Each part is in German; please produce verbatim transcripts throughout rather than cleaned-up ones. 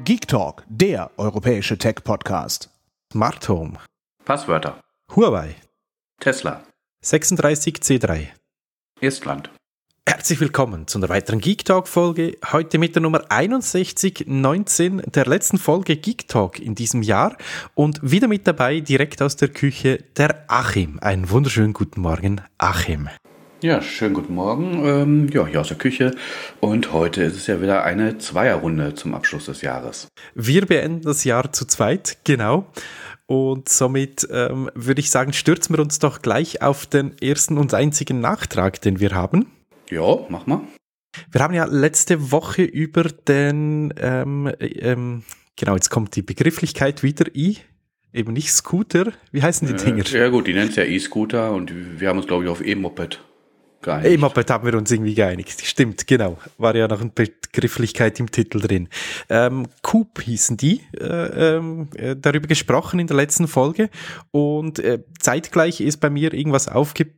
Geek Talk, der europäische Tech-Podcast. Smart Home. Passwörter. Huawei. Tesla. sechsunddreißig C drei. Estland. Herzlich willkommen zu einer weiteren Geek Talk Folge. Heute mit der Nummer einundsechzig neunzehn, der letzten Folge Geek Talk in diesem Jahr. Und wieder mit dabei, direkt aus der Küche, der Achim. Einen wunderschönen guten Morgen, Achim. Ja, schönen guten Morgen. Ähm, ja, hier aus der Küche. Und heute ist es ja wieder eine Zweierrunde zum Abschluss des Jahres. Wir beenden das Jahr zu zweit, genau. Und somit ähm, würde ich sagen, stürzen wir uns doch gleich auf den ersten und einzigen Nachtrag, den wir haben. Ja, mach mal. Wir haben ja letzte Woche über den, ähm, ähm, genau, jetzt kommt die Begrifflichkeit wieder, I, eben nicht Scooter, wie heißen die äh, Dinger? Ja gut, die nennt es ja E-Scooter und wir haben uns, glaube ich, auf E-Moped geeinigt. E-Moped haben wir uns irgendwie geeinigt, stimmt, genau, war ja noch eine Begrifflichkeit im Titel drin. Ähm, Coop hießen die, äh, äh, darüber gesprochen in der letzten Folge und äh, zeitgleich ist bei mir irgendwas aufgeploppt.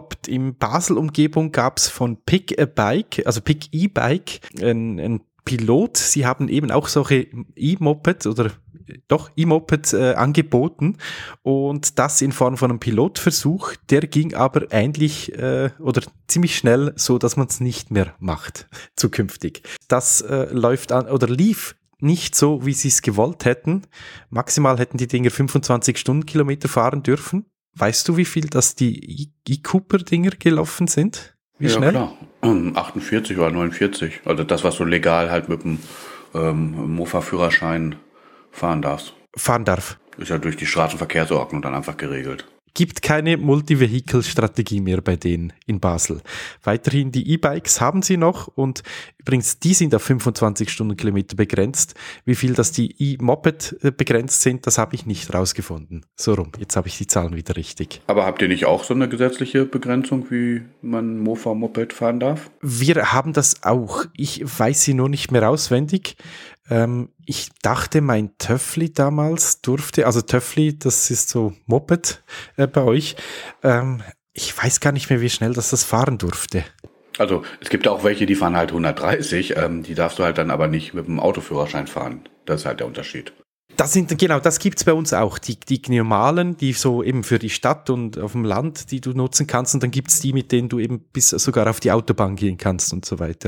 Im Basel-Umgebung gab es von Pick a Bike, also Pick E-Bike, ein, ein Pilot. Sie haben eben auch solche E-Moped oder doch E-Moped äh, angeboten und das in Form von einem Pilotversuch. Der ging aber eigentlich äh, oder ziemlich schnell so, dass man es nicht mehr macht zukünftig. Das äh, läuft an oder lief nicht so, wie sie es gewollt hätten. Maximal hätten die Dinger fünfundzwanzig Stundenkilometer fahren dürfen. Weißt du, wie viel das die E-Cooper-Dinger gelaufen sind? Wie ja, schnell? Klar. achtundvierzig oder neunundvierzig. Also das, was du legal halt mit dem ähm, Mofa-Führerschein fahren darfst. Fahren darf. Ist ja durch die Straßenverkehrsordnung dann einfach geregelt. Gibt keine Multi-Vehicle-Strategie mehr bei denen in Basel. Weiterhin die E-Bikes haben sie noch und übrigens, die sind auf fünfundzwanzig Stundenkilometer begrenzt. Wie viel das die E-Moped begrenzt sind, das habe ich nicht rausgefunden. So rum, jetzt habe ich die Zahlen wieder richtig. Aber habt ihr nicht auch so eine gesetzliche Begrenzung, wie man Mofa-Moped fahren darf? Wir haben das auch. Ich weiß sie nur nicht mehr auswendig. Ähm, ich dachte, mein Töffli damals durfte, also Töffli, das ist so Moped äh, bei euch. Ähm, ich weiß gar nicht mehr, wie schnell das das fahren durfte. Also es gibt auch welche, die fahren halt hundertdreißig, ähm, die darfst du halt dann aber nicht mit dem Autoführerschein fahren. Das ist halt der Unterschied. Das sind, genau, das gibt's bei uns auch. Die, die normalen, die so eben für die Stadt und auf dem Land, die du nutzen kannst. Und dann gibt's die, mit denen du eben bis sogar auf die Autobahn gehen kannst und so weiter.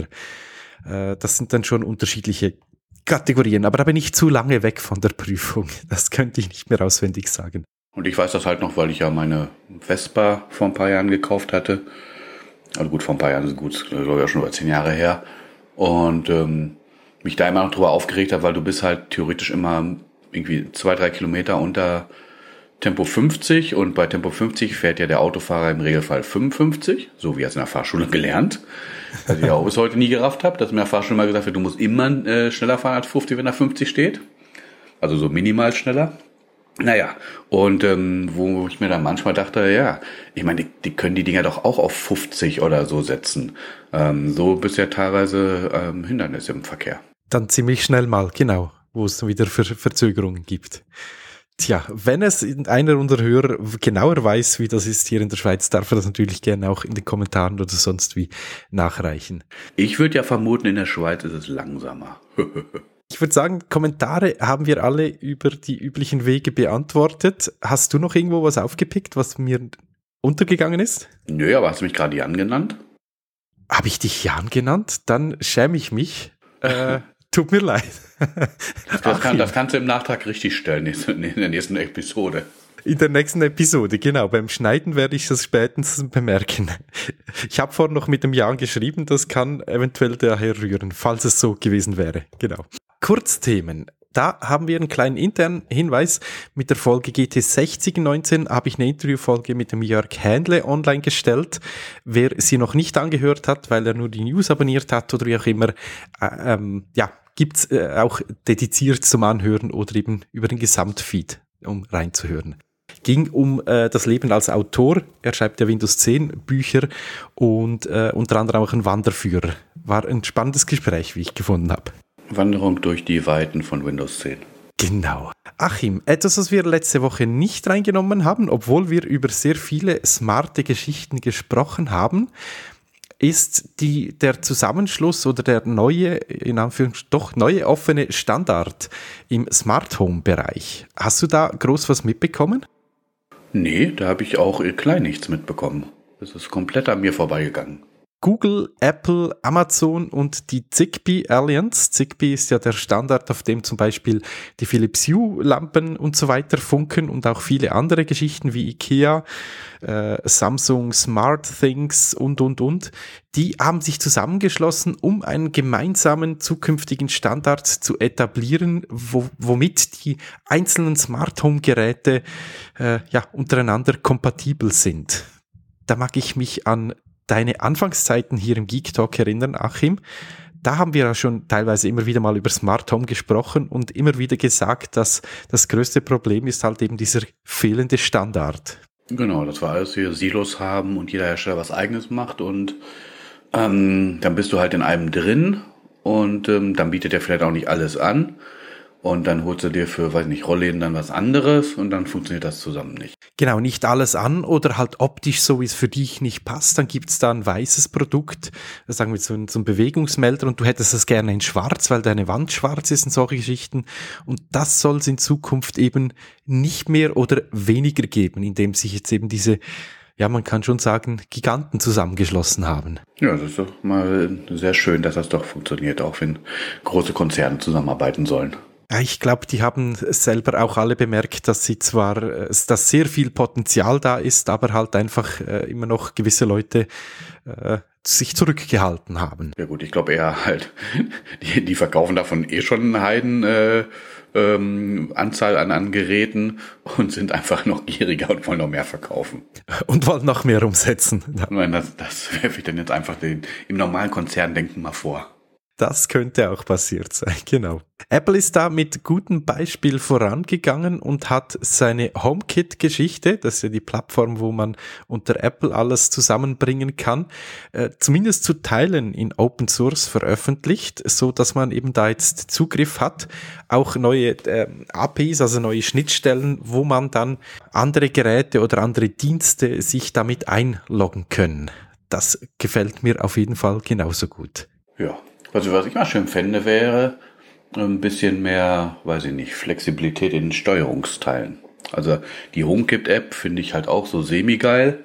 Äh, das sind dann schon unterschiedliche Kategorien, aber da bin ich zu lange weg von der Prüfung. Das könnte ich nicht mehr auswendig sagen. Und ich weiß das halt noch, weil ich ja meine Vespa vor ein paar Jahren gekauft hatte. Also gut, vor ein paar Jahren ist gut, glaube ich, ja schon über zehn Jahre her. Und ähm, mich da immer noch drüber aufgeregt habe, weil du bist halt theoretisch immer irgendwie zwei, drei Kilometer unter Tempo fünfzig und bei Tempo fünfzig fährt ja der Autofahrer im Regelfall fünfundfünfzig, so wie er es in der Fahrschule gelernt. Was ich auch bis heute nie gerafft habe, dass mir der Fahrschule mal gesagt wird, du musst immer äh, schneller fahren als fünfzig, wenn da fünfzig steht. Also so minimal schneller. Naja, und ähm, wo ich mir dann manchmal dachte, ja, ich meine, die, die können die Dinger doch auch auf fünfzig oder so setzen. Ähm, so bist ja teilweise ähm, Hindernisse im Verkehr. Dann ziemlich schnell mal, genau, wo es wieder Ver- Verzögerungen gibt. Tja, wenn es einer unserer Hörer genauer weiß, wie das ist hier in der Schweiz, darf er das natürlich gerne auch in den Kommentaren oder sonst wie nachreichen. Ich würde ja vermuten, in der Schweiz ist es langsamer. Ich würde sagen, Kommentare haben wir alle über die üblichen Wege beantwortet. Hast du noch irgendwo was aufgepickt, was mir untergegangen ist? Nö, aber hast du mich gerade Jan genannt? Habe ich dich Jan genannt? Dann schäme ich mich. Äh, tut mir leid. Das, kann, das kannst du im Nachtrag richtig stellen in der nächsten Episode. In der nächsten Episode, genau. Beim Schneiden werde ich das spätestens bemerken. Ich habe vorhin noch mit dem Jan geschrieben, das kann eventuell daher rühren, falls es so gewesen wäre. Genau. Kurzthemen. Da haben wir einen kleinen internen Hinweis. Mit der Folge G T sechzig neunzehn habe ich eine Interviewfolge mit dem Jörg Händle online gestellt. Wer sie noch nicht angehört hat, weil er nur die News abonniert hat oder wie auch immer, äh, ähm, ja, gibt's äh, auch dediziert zum Anhören oder eben über den Gesamtfeed, um reinzuhören. Ging um äh, das Leben als Autor. Er schreibt ja Windows zehn Bücher und äh, unter anderem auch ein Wanderführer. War ein spannendes Gespräch, wie ich gefunden habe. Wanderung durch die Weiten von Windows zehn. Genau. Achim, etwas, was wir letzte Woche nicht reingenommen haben, obwohl wir über sehr viele smarte Geschichten gesprochen haben. ist die, der Zusammenschluss oder der neue, in Anführungszeichen, doch neue offene Standard im Smart Home Bereich. Hast du da groß was mitbekommen? Nee, da habe ich auch klein nichts mitbekommen. Das ist komplett an mir vorbeigegangen. Google, Apple, Amazon und die Zigbee Alliance. Zigbee ist ja der Standard, auf dem zum Beispiel die Philips Hue-Lampen und so weiter funken und auch viele andere Geschichten wie IKEA, äh, Samsung Smart Things und, und, und. Die haben sich zusammengeschlossen, um einen gemeinsamen zukünftigen Standard zu etablieren, wo, womit die einzelnen Smart Home Geräte äh, ja, untereinander kompatibel sind. Da mag ich mich an deine Anfangszeiten hier im Geek Talk erinnern, Achim. Da haben wir ja schon teilweise immer wieder mal über Smart Home gesprochen und immer wieder gesagt, dass das größte Problem ist halt eben dieser fehlende Standard. Genau, dass wir alles hier Silos haben und jeder Hersteller was Eigenes macht und ähm, dann bist du halt in einem drin und ähm, dann bietet er vielleicht auch nicht alles an. Und dann holst du dir für, weiß nicht, Rollläden dann was anderes und dann funktioniert das zusammen nicht. Genau, nicht alles an oder halt optisch so, wie es für dich nicht passt. Dann gibt's da ein weißes Produkt, sagen wir so ein, so ein Bewegungsmelder und du hättest das gerne in schwarz, weil deine Wand schwarz ist und solche Geschichten. Und das soll es in Zukunft eben nicht mehr oder weniger geben, indem sich jetzt eben diese, ja, man kann schon sagen, Giganten zusammengeschlossen haben. Ja, das ist doch mal sehr schön, dass das doch funktioniert, auch wenn große Konzerne zusammenarbeiten sollen. Ja, ich glaube, die haben selber auch alle bemerkt, dass sie zwar, dass sehr viel Potenzial da ist, aber halt einfach äh, immer noch gewisse Leute äh, sich zurückgehalten haben. Ja gut, ich glaube eher halt, die, die verkaufen davon eh schon eine Heiden äh, ähm, Anzahl an, an Geräten und sind einfach noch gieriger und wollen noch mehr verkaufen. Und wollen noch mehr umsetzen. Ich meine, das, das werfe ich dann jetzt einfach den, im normalen Konzerndenken mal vor. Das könnte auch passiert sein, genau. Apple ist da mit gutem Beispiel vorangegangen und hat seine HomeKit-Geschichte, das ist ja die Plattform, wo man unter Apple alles zusammenbringen kann, äh, zumindest zu Teilen in Open Source veröffentlicht, so dass man eben da jetzt Zugriff hat, auch neue äh, A P Is, also neue Schnittstellen, wo man dann andere Geräte oder andere Dienste sich damit einloggen können. Das gefällt mir auf jeden Fall genauso gut. Ja. Also was ich mal schön fände, wäre ein bisschen mehr, weiß ich nicht, Flexibilität in den Steuerungsteilen. Also die HomeKit-App finde ich halt auch so semi-geil.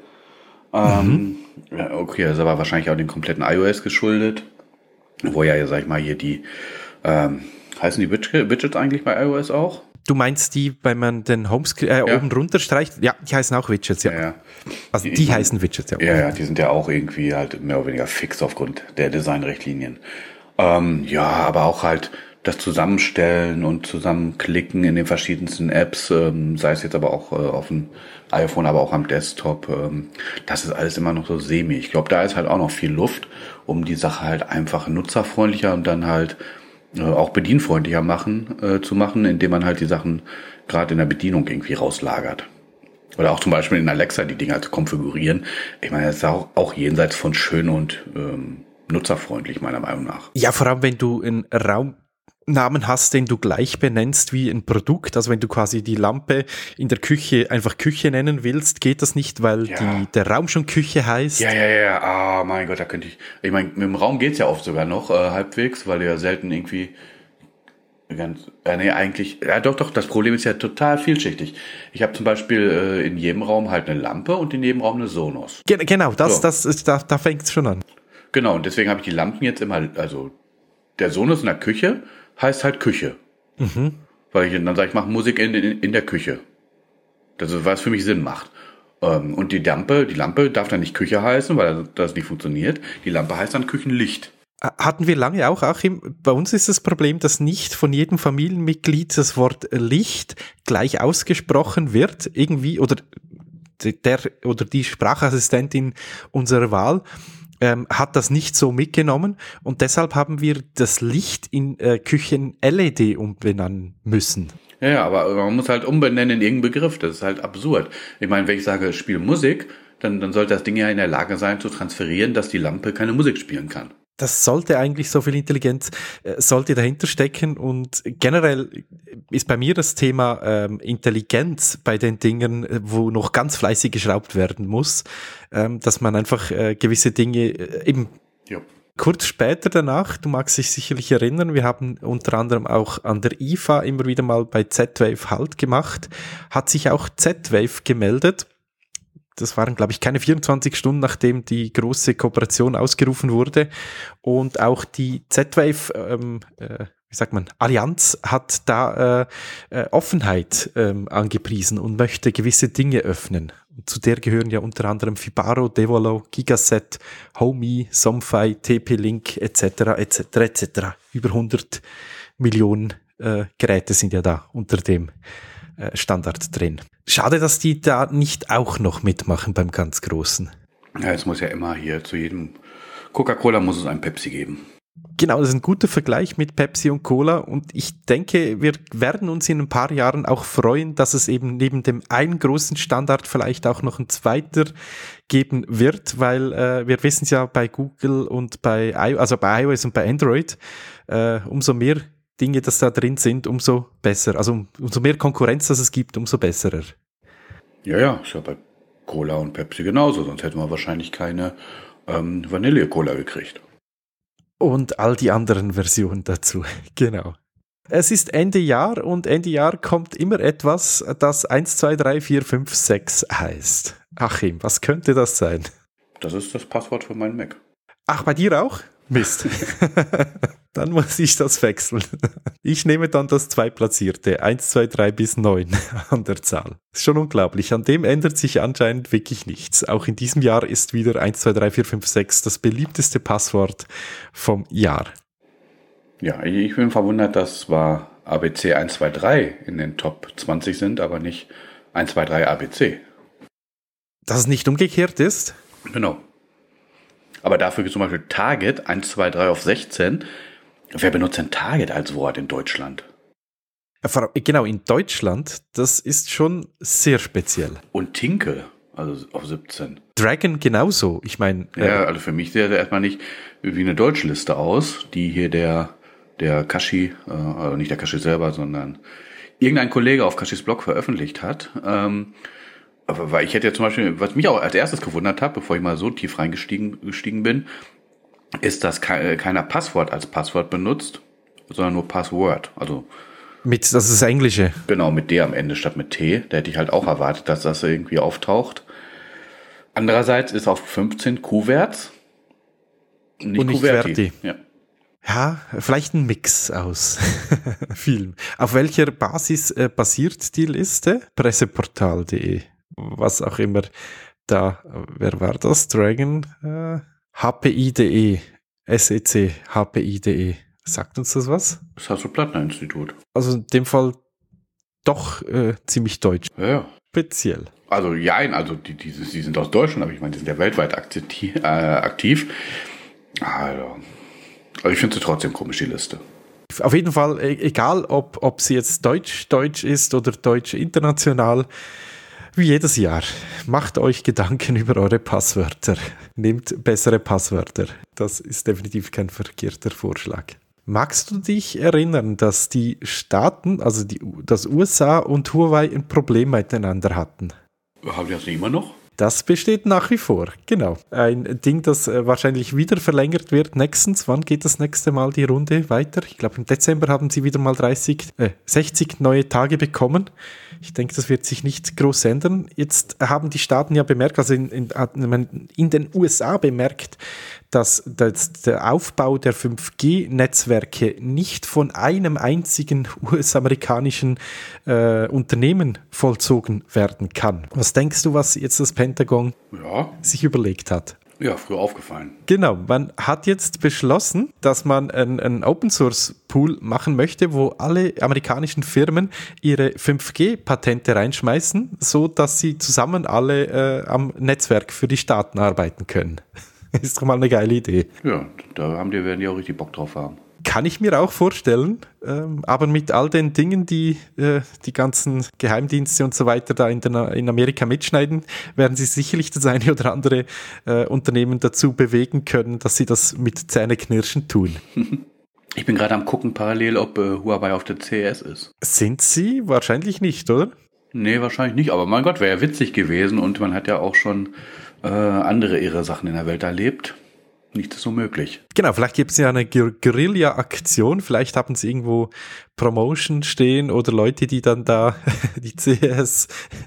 Mhm. Ähm, ja, okay, das ist aber wahrscheinlich auch den kompletten iOS geschuldet. Wo ja, sag ich mal, hier die, ähm, heißen die Widgets eigentlich bei iOS auch? Du meinst die, wenn man den Homescreen äh, ja. oben runter streicht? Ja, die heißen auch Widgets, ja. ja, ja. Also die, die heißen Widgets, ja. Ja, ja, die sind ja auch irgendwie halt mehr oder weniger fix aufgrund der Designrichtlinien. Ähm, ja, aber auch halt das Zusammenstellen und Zusammenklicken in den verschiedensten Apps, ähm, sei es jetzt aber auch äh, auf dem iPhone, aber auch am Desktop, ähm, das ist alles immer noch so semi. Ich glaube, da ist halt auch noch viel Luft, um die Sache halt einfach nutzerfreundlicher und dann halt äh, auch bedienfreundlicher machen, äh, zu machen, indem man halt die Sachen gerade in der Bedienung irgendwie rauslagert. Oder auch zum Beispiel in Alexa die Dinger zu konfigurieren. Ich meine, das ist auch, auch jenseits von schön und ähm, nutzerfreundlich, meiner Meinung nach. Ja, vor allem, wenn du einen Raumnamen hast, den du gleich benennst wie ein Produkt, also wenn du quasi die Lampe in der Küche einfach Küche nennen willst, geht das nicht, weil ja. die, der Raum schon Küche heißt. Ja, ja, ja, ah, mein Gott, da könnte ich, ich meine, mit dem Raum geht's ja oft sogar noch, äh, halbwegs, weil du ja selten irgendwie ganz, äh, nee, eigentlich, ja doch, doch, das Problem ist ja total vielschichtig. Ich habe zum Beispiel äh, in jedem Raum halt eine Lampe und in jedem Raum eine Sonos. Gen- genau, das, so. das ist, da, da fängt es schon an. Genau, und deswegen habe ich die Lampen jetzt immer, also der Sonos in der Küche heißt halt Küche. Mhm. Weil ich dann sage, ich mache Musik in, in, in der Küche. Das ist, was für mich Sinn macht. Ähm, und die Lampe, die Lampe darf dann nicht Küche heißen, weil das nicht funktioniert. Die Lampe heißt dann Küchenlicht. Hatten wir lange auch, Achim, bei uns ist das Problem, dass nicht von jedem Familienmitglied das Wort Licht gleich ausgesprochen wird, irgendwie, oder der oder die Sprachassistentin unserer Wahl ähm, hat das nicht so mitgenommen und deshalb haben wir das Licht in äh, Küchen L E D umbenennen müssen. Ja, ja, aber man muss halt umbenennen in irgendeinen Begriff, das ist halt absurd. Ich meine, wenn ich sage, spiel Musik, dann, dann sollte das Ding ja in der Lage sein zu transferieren, dass die Lampe keine Musik spielen kann. Das sollte eigentlich so viel Intelligenz, äh, sollte dahinter stecken, und generell ist bei mir das Thema ähm, Intelligenz bei den Dingen, wo noch ganz fleißig geschraubt werden muss, ähm, dass man einfach äh, gewisse Dinge äh, eben Ja. kurz später danach, du magst dich sicherlich erinnern, wir haben unter anderem auch an der I F A immer wieder mal bei Z-Wave Halt gemacht, hat sich auch Z-Wave gemeldet. Das waren, glaube ich, keine vierundzwanzig Stunden, nachdem die große Kooperation ausgerufen wurde. Und auch die Z-Wave, ähm, äh, wie sagt man, Allianz hat da äh, äh, Offenheit ähm, angepriesen und möchte gewisse Dinge öffnen. Und zu der gehören ja unter anderem Fibaro, Devolo, Gigaset, Homey, Somfy, T P-Link et cetera et cetera et cetera. Über hundert Millionen äh, Geräte sind ja da unter dem Standard drin. Schade, dass die da nicht auch noch mitmachen beim ganz Großen. Ja, es muss ja immer hier zu jedem Coca-Cola muss es ein Pepsi geben. Genau, das ist ein guter Vergleich mit Pepsi und Cola, und ich denke, wir werden uns in ein paar Jahren auch freuen, dass es eben neben dem einen großen Standard vielleicht auch noch ein zweiter geben wird, weil äh, wir wissen es ja bei Google und bei, I- also bei iOS und bei Android, äh, umso mehr Dinge, das da drin sind, umso besser. Also umso mehr Konkurrenz, das es gibt, umso besserer. Ja, ja, ist ja bei Cola und Pepsi genauso, sonst hätten wir wahrscheinlich keine ähm, Vanille-Cola gekriegt. Und all die anderen Versionen dazu, genau. Es ist Ende Jahr, und Ende Jahr kommt immer etwas, das eins, zwei, drei, vier, fünf, sechs heißt. Achim, was könnte das sein? Das ist das Passwort für meinen Mac. Ach, bei dir auch? Mist. Dann muss ich das wechseln. Ich nehme dann das Zweitplatzierte, eins, zwei, drei bis neun an der Zahl. Ist schon unglaublich. An dem ändert sich anscheinend wirklich nichts. Auch in diesem Jahr ist wieder eins, zwei, drei, vier, fünf, sechs das beliebteste Passwort vom Jahr. Ja, ich bin verwundert, dass zwar A B C eins, zwei, drei in den Top zwanzig sind, aber nicht eins, zwei, drei A B C. Dass es nicht umgekehrt ist? Genau. Aber dafür zum Beispiel Target eins, zwei, drei auf sechzehn. Wer benutzt denn Target als Wort in Deutschland? Genau, in Deutschland, das ist schon sehr speziell. Und Tinke, also auf siebzehn. Dragon genauso, ich meine... Ja, äh, also für mich sieht er erstmal nicht wie eine Deutschliste aus, die hier der, der Kashi, äh, also nicht der Kashi selber, sondern irgendein Kollege auf Kashis Blog veröffentlicht hat. Ähm, aber weil ich hätte ja zum Beispiel, was mich auch als erstes gewundert hat, bevor ich mal so tief reingestiegen gestiegen bin, ist, dass ke- keiner Passwort als Passwort benutzt, sondern nur Password. Also mit, das ist das Englische. genau, mit D am Ende statt mit T. Da hätte ich halt auch erwartet, dass das irgendwie auftaucht. Andererseits ist auf fünfzehn Kuverts nicht, Und nicht Kuverti. Verti. Ja. Ja, vielleicht ein Mix aus vielen. Auf welcher Basis äh, basiert die Liste? Presseportal punkt de. Was auch immer da, wer war das? Dragon? Äh, H P I punkt de. S E C, H P I punkt de. Sagt uns das was? Das Hasso-Plattner-Institut. Also in dem Fall doch äh, ziemlich deutsch. Ja, ja. Speziell. Also ja, also die, die, die sind aus Deutschland, aber ich meine, die sind ja weltweit aktiv. Äh, aktiv. Also, also ich finde sie trotzdem komisch, die Liste. Auf jeden Fall, e- egal ob, ob sie jetzt deutsch-deutsch ist oder deutsch-international, wie jedes Jahr, macht euch Gedanken über eure Passwörter. Nehmt bessere Passwörter. Das ist definitiv kein verkehrter Vorschlag. Magst du dich erinnern, dass die Staaten, also die, das U S A und Huawei ein Problem miteinander hatten? Haben die das nicht immer noch? Das besteht nach wie vor, genau. Ein Ding, das äh, wahrscheinlich wieder verlängert wird nächstens. Wann geht das nächste Mal die Runde weiter? Ich glaube, im Dezember haben sie wieder mal dreißig, äh, sechzig neue Tage bekommen. Ich denke, das wird sich nicht groß ändern. Jetzt haben die Staaten ja bemerkt, also in, in, in den U S A bemerkt, dass, dass der Aufbau der fünf G Netzwerke nicht von einem einzigen U S-amerikanischen äh, Unternehmen vollzogen werden kann. Was denkst du, was jetzt das Pentagon Ja. sich überlegt hat? Ja, früher aufgefallen. Genau, man hat jetzt beschlossen, dass man einen Open-Source-Pool machen möchte, wo alle amerikanischen Firmen ihre fünf G Patente reinschmeißen, so dass sie zusammen alle äh, am Netzwerk für die Staaten arbeiten können. Ist doch mal eine geile Idee. Ja, da haben die, werden die auch richtig Bock drauf haben. kann ich mir auch vorstellen, ähm, aber mit all den Dingen, die äh, die ganzen Geheimdienste und so weiter da in, der, in Amerika mitschneiden, werden sie sicherlich das eine oder andere äh, Unternehmen dazu bewegen können, dass sie das mit Zähneknirschen tun. Ich bin gerade am gucken parallel, ob äh, Huawei auf der C E S ist. Sind sie? Wahrscheinlich nicht, oder? Nee, wahrscheinlich nicht, aber mein Gott, wäre ja witzig gewesen und man hat ja auch schon äh, andere irre Sachen in der Welt erlebt. Nichts ist so möglich. Genau, vielleicht gibt es ja eine Guer- Guerilla-Aktion, vielleicht haben sie irgendwo Promotion stehen oder Leute, die dann da die C E S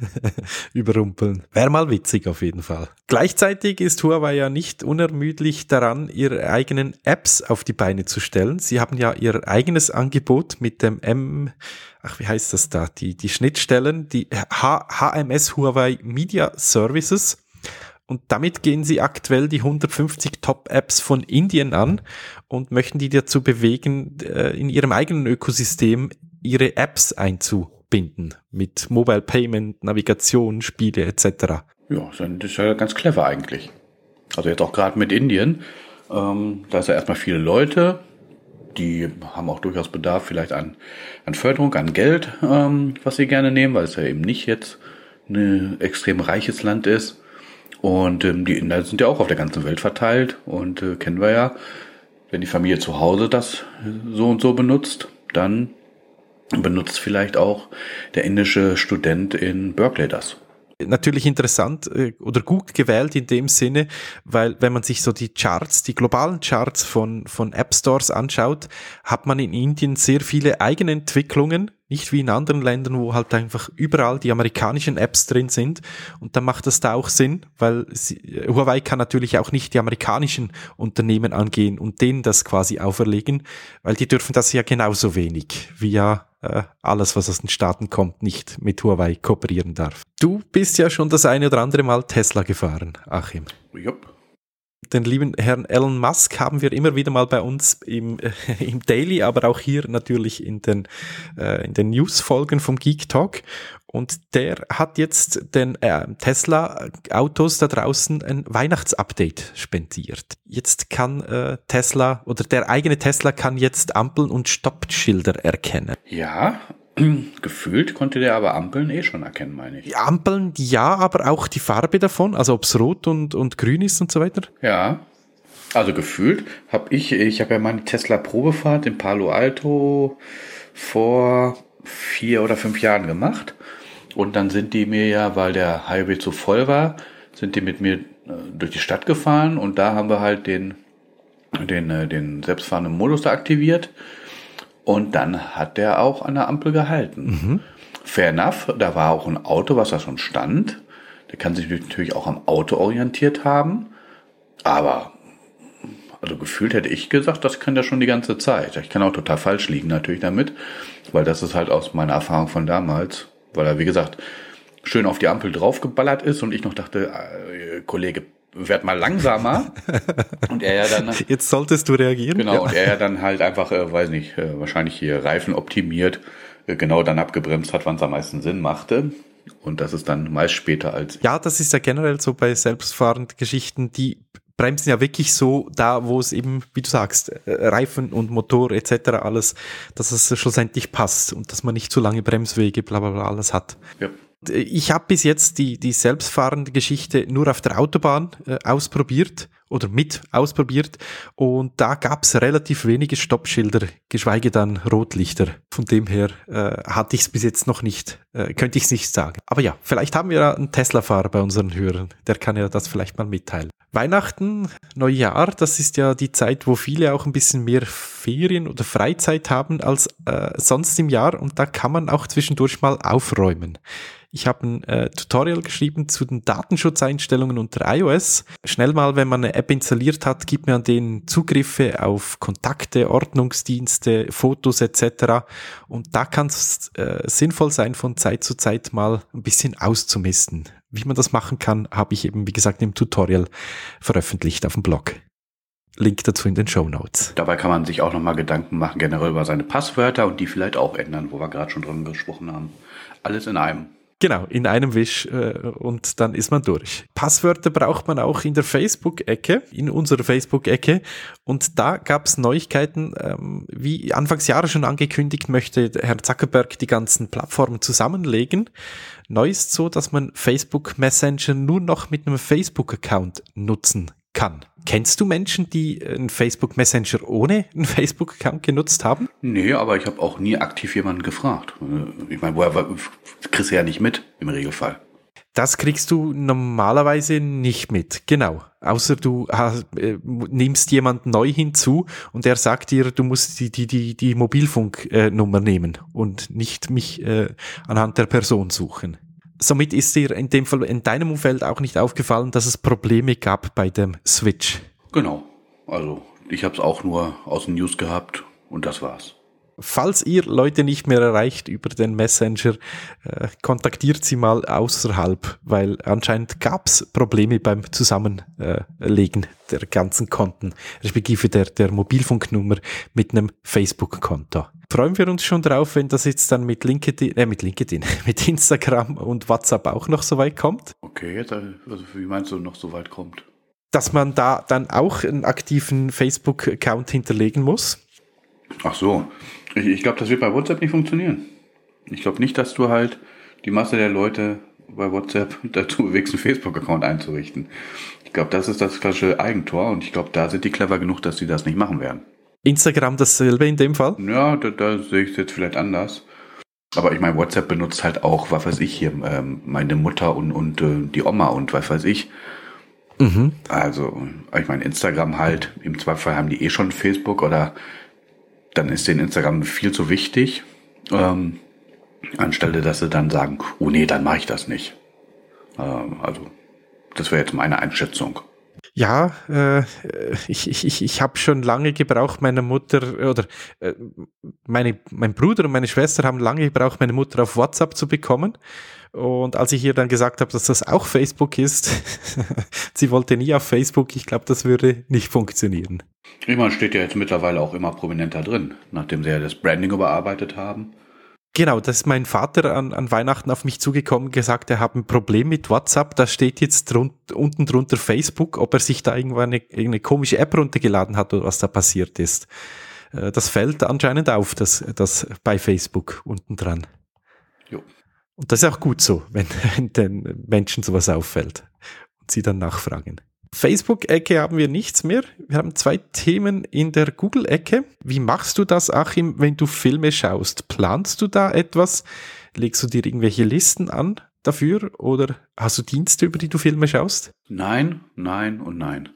überrumpeln. Wäre mal witzig auf jeden Fall. Gleichzeitig ist Huawei ja nicht unermüdlich daran, ihre eigenen Apps auf die Beine zu stellen. Sie haben ja ihr eigenes Angebot mit dem M, ach wie heißt das da, die, die Schnittstellen, die H- HMS Huawei Media Services. Und damit gehen sie aktuell die hundertfünfzig Top-Apps von Indien an und möchten die dazu bewegen, in ihrem eigenen Ökosystem ihre Apps einzubinden. Mit Mobile Payment, Navigation, Spiele et cetera. Ja, das ist ja ganz clever eigentlich. Also jetzt auch gerade mit Indien. Ähm, da ist ja erstmal viele Leute, die haben auch durchaus Bedarf vielleicht an, an Förderung, an Geld, ähm, was sie gerne nehmen, weil es ja eben nicht jetzt ein extrem reiches Land ist. Und ähm, die Inder sind ja auch auf der ganzen Welt verteilt und äh, kennen wir ja, wenn die Familie zu Hause das so und so benutzt, dann benutzt vielleicht auch der indische Student in Berkeley das. Natürlich interessant äh, oder gut gewählt in dem Sinne, weil wenn man sich so die Charts, die globalen Charts von, von App Stores anschaut, hat man in Indien sehr viele eigene Entwicklungen, nicht wie in anderen Ländern, wo halt einfach überall die amerikanischen Apps drin sind. Und dann macht das da auch Sinn, weil sie, Huawei kann natürlich auch nicht die amerikanischen Unternehmen angehen und denen das quasi auferlegen, weil die dürfen das ja genauso wenig, wie ja äh, alles, was aus den Staaten kommt, nicht mit Huawei kooperieren darf. Du bist ja schon das eine oder andere Mal Tesla gefahren, Achim. Jupp. Den lieben Herrn Elon Musk haben wir immer wieder mal bei uns im, äh, im Daily, aber auch hier natürlich in den, äh, in den News-Folgen vom Geek Talk. Und der hat jetzt den äh, Tesla-Autos da draußen ein Weihnachtsupdate spendiert. Jetzt kann äh, Tesla oder der eigene Tesla kann jetzt Ampeln und Stoppschilder erkennen. Ja, gefühlt konnte der aber Ampeln eh schon erkennen, meine ich. Die Ampeln, ja, aber auch die Farbe davon, also ob es rot und, und grün ist und so weiter. Ja, also gefühlt habe ich, ich habe ja meine Tesla-Probefahrt in Palo Alto vor vier oder fünf Jahren gemacht. Und dann sind die mir ja, weil der Highway zu voll war, sind die mit mir durch die Stadt gefahren und da haben wir halt den, den, den selbstfahrenden Modus da aktiviert. Und dann hat der auch an der Ampel gehalten. Mhm. Fair enough, da war auch ein Auto, was da schon stand. Der kann sich natürlich auch am Auto orientiert haben. Aber, also gefühlt hätte ich gesagt, das kann der schon die ganze Zeit. Ich kann auch total falsch liegen natürlich damit, weil das ist halt aus meiner Erfahrung von damals, weil er, wie gesagt, schön auf die Ampel draufgeballert ist und ich noch dachte, äh, Kollege, werd mal langsamer. Und er ja dann... Jetzt solltest du reagieren. Genau, ja. Und er ja dann halt einfach, äh, weiß nicht, äh, wahrscheinlich hier Reifen optimiert, äh, genau dann abgebremst hat, wann es am meisten Sinn machte. Und das ist dann meist später als... Ja, das ist ja generell so bei selbstfahrenden Geschichten, die bremsen ja wirklich so da, wo es eben, wie du sagst, Reifen und Motor et cetera alles, dass es schlussendlich passt und dass man nicht zu lange Bremswege, bla bla bla alles hat. Ja. Ich habe bis jetzt die, die selbstfahrende Geschichte nur auf der Autobahn äh, ausprobiert oder mit ausprobiert und da gab es relativ wenige Stoppschilder, geschweige dann Rotlichter. Von dem her äh, hatte ich es bis jetzt noch nicht, äh, könnte ich es nicht sagen. Aber ja, vielleicht haben wir ja einen Tesla-Fahrer bei unseren Hörern, der kann ja das vielleicht mal mitteilen. Weihnachten, Neujahr, das ist ja die Zeit, wo viele auch ein bisschen mehr Ferien oder Freizeit haben als äh, sonst im Jahr und da kann man auch zwischendurch mal aufräumen. Ich habe ein äh, Tutorial geschrieben zu den Datenschutzeinstellungen unter iOS. Schnell mal, wenn man eine App installiert hat, gibt man an denen Zugriffe auf Kontakte, Ordnungsdienste, Fotos et cetera. Und da kann es äh, sinnvoll sein, von Zeit zu Zeit mal ein bisschen auszumisten. Wie man das machen kann, habe ich eben, wie gesagt, im Tutorial veröffentlicht auf dem Blog. Link dazu in den Shownotes. Dabei kann man sich auch nochmal Gedanken machen, generell über seine Passwörter und die vielleicht auch ändern, wo wir gerade schon drüber gesprochen haben. Alles in einem. Genau, in einem Wisch äh, und dann ist man durch. Passwörter braucht man auch in der Facebook-Ecke, in unserer Facebook-Ecke. Und da gab es Neuigkeiten, ähm, wie Anfangs Jahre schon angekündigt, möchte Herr Zuckerberg die ganzen Plattformen zusammenlegen. Neu ist so, dass man Facebook Messenger nur noch mit einem Facebook-Account nutzen kann. Kennst du Menschen, die einen Facebook Messenger ohne einen Facebook-Account genutzt haben? Nee, aber ich habe auch nie aktiv jemanden gefragt. Ich meine, woher kriegst du ja nicht mit im Regelfall. Das kriegst du normalerweise nicht mit, genau. Außer du hast, äh, nimmst jemanden neu hinzu und der sagt dir, du musst die, die, die, die Mobilfunknummer äh, nehmen und nicht mich äh, anhand der Person suchen. Somit ist dir in dem Fall in deinem Umfeld auch nicht aufgefallen, dass es Probleme gab bei dem Switch. Genau. Also ich habe es auch nur aus den News gehabt und das war's. Falls ihr Leute nicht mehr erreicht über den Messenger, äh, kontaktiert sie mal außerhalb, weil anscheinend gab es Probleme beim Zusammenlegen der ganzen Konten, respektive der, der Mobilfunknummer mit einem Facebook-Konto. Freuen wir uns schon drauf, wenn das jetzt dann mit LinkedIn, äh, mit LinkedIn, mit Instagram und WhatsApp auch noch so weit kommt. Okay, jetzt, also wie meinst du, noch so weit kommt? Dass man da dann auch einen aktiven Facebook-Account hinterlegen muss. Ach so, ich, ich glaube, das wird bei WhatsApp nicht funktionieren. Ich glaube nicht, dass du halt die Masse der Leute bei WhatsApp dazu bewegst, einen Facebook-Account einzurichten. Ich glaube, das ist das klassische Eigentor und ich glaube, da sind die clever genug, dass sie das nicht machen werden. Instagram dasselbe in dem Fall? Ja, da, da sehe ich es jetzt vielleicht anders. Aber ich meine, WhatsApp benutzt halt auch, was weiß ich hier, ähm, meine Mutter und, und äh, die Oma und was weiß ich. Mhm. Also, ich meine, Instagram halt, im Zweifel haben die eh schon Facebook oder dann ist denen Instagram viel zu wichtig, ähm, anstelle, dass sie dann sagen, oh nee, dann mache ich das nicht. Ähm, also, das wäre jetzt meine Einschätzung. Ja, äh, ich, ich, ich habe schon lange gebraucht, meine Mutter oder äh, meine, mein Bruder und meine Schwester haben lange gebraucht, meine Mutter auf WhatsApp zu bekommen. Und als ich ihr dann gesagt habe, dass das auch Facebook ist, sie wollte nie auf Facebook, ich glaube, das würde nicht funktionieren. Ich meine, steht ja jetzt mittlerweile auch immer prominenter drin, nachdem sie ja das Branding überarbeitet haben. Genau, da ist mein Vater an, an Weihnachten auf mich zugekommen und gesagt, er hat ein Problem mit WhatsApp, da steht jetzt drun- unten drunter Facebook, ob er sich da irgendwann eine, eine komische App runtergeladen hat oder was da passiert ist. Das fällt anscheinend auf, das, das bei Facebook unten dran. Jo. Und das ist auch gut so, wenn den Menschen sowas auffällt und sie dann nachfragen. Facebook-Ecke haben wir nichts mehr. Wir haben zwei Themen in der Google-Ecke. Wie machst du das, Achim, wenn du Filme schaust? Planst du da etwas? Legst du dir irgendwelche Listen an dafür? Oder hast du Dienste, über die du Filme schaust? Nein, nein und nein.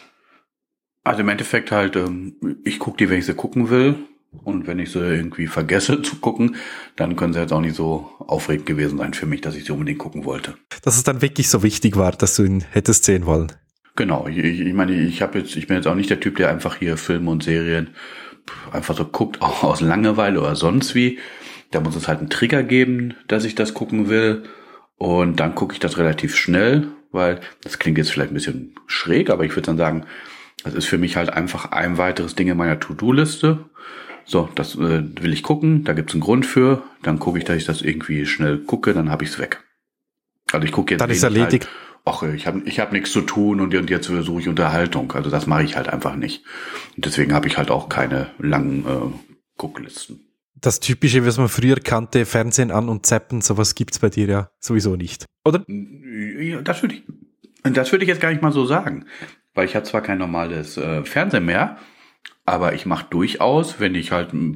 Also im Endeffekt halt, ich gucke die, wenn ich sie gucken will. Und wenn ich sie irgendwie vergesse zu gucken, dann können sie jetzt auch nicht so aufregend gewesen sein für mich, dass ich sie unbedingt gucken wollte. Dass es dann wirklich so wichtig war, dass du ihn hättest sehen wollen. Genau, ich, ich meine, ich habe jetzt, ich bin jetzt auch nicht der Typ, der einfach hier Filme und Serien einfach so guckt, auch aus Langeweile oder sonst wie. Da muss es halt einen Trigger geben, dass ich das gucken will. Und dann gucke ich das relativ schnell, weil das klingt jetzt vielleicht ein bisschen schräg, aber ich würde dann sagen, das ist für mich halt einfach ein weiteres Ding in meiner To-Do-Liste. So, das äh, will ich gucken, da gibt's einen Grund für. Dann gucke ich, dass ich das irgendwie schnell gucke, dann habe ich es weg. Also ich gucke jetzt. Dann ist erledigt. Halt, ach, ich habe ich hab nichts zu tun und, und jetzt suche ich Unterhaltung. Also das mache ich halt einfach nicht. Und deswegen habe ich halt auch keine langen äh, Gucklisten. Das Typische, was man früher kannte, Fernsehen an und zappen, sowas gibt's bei dir ja sowieso nicht, oder? Ja, das würde ich, das würde ich jetzt gar nicht mal so sagen. Weil ich habe zwar kein normales äh, Fernsehen mehr, aber ich mache durchaus, wenn ich halt, ähm,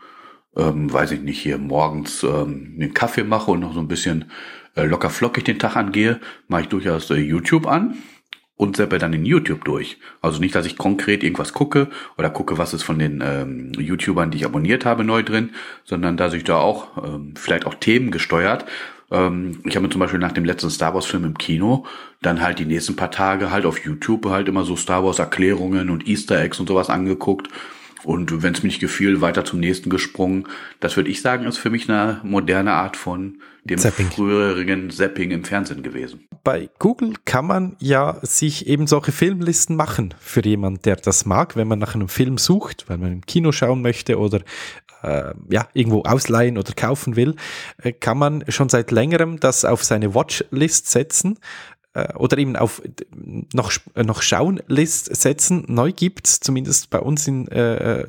weiß ich nicht, hier morgens ähm, einen Kaffee mache und noch so ein bisschen äh, locker flockig den Tag angehe, mache ich durchaus äh, YouTube an und zappe dann in YouTube durch. Also nicht, dass ich konkret irgendwas gucke oder gucke, was ist von den ähm, YouTubern, die ich abonniert habe, neu drin, sondern dass ich da auch ähm, vielleicht auch Themen gesteuert. Ähm, ich habe mir zum Beispiel nach dem letzten Star Wars Film im Kino dann halt die nächsten paar Tage halt auf YouTube halt immer so Star Wars Erklärungen und Easter Eggs und sowas angeguckt. Und wenn es mir nicht gefiel, weiter zum nächsten gesprungen. Das würde ich sagen, ist für mich eine moderne Art von dem Zapping. früheren Zapping im Fernsehen gewesen. Bei Google kann man ja sich eben solche Filmlisten machen für jemanden, der das mag, wenn man nach einem Film sucht, weil man im Kino schauen möchte oder äh, ja, irgendwo ausleihen oder kaufen will, äh, kann man schon seit längerem das auf seine Watchlist setzen äh, oder eben auf noch, noch Schauen-List setzen. Neu gibt's zumindest bei uns in äh,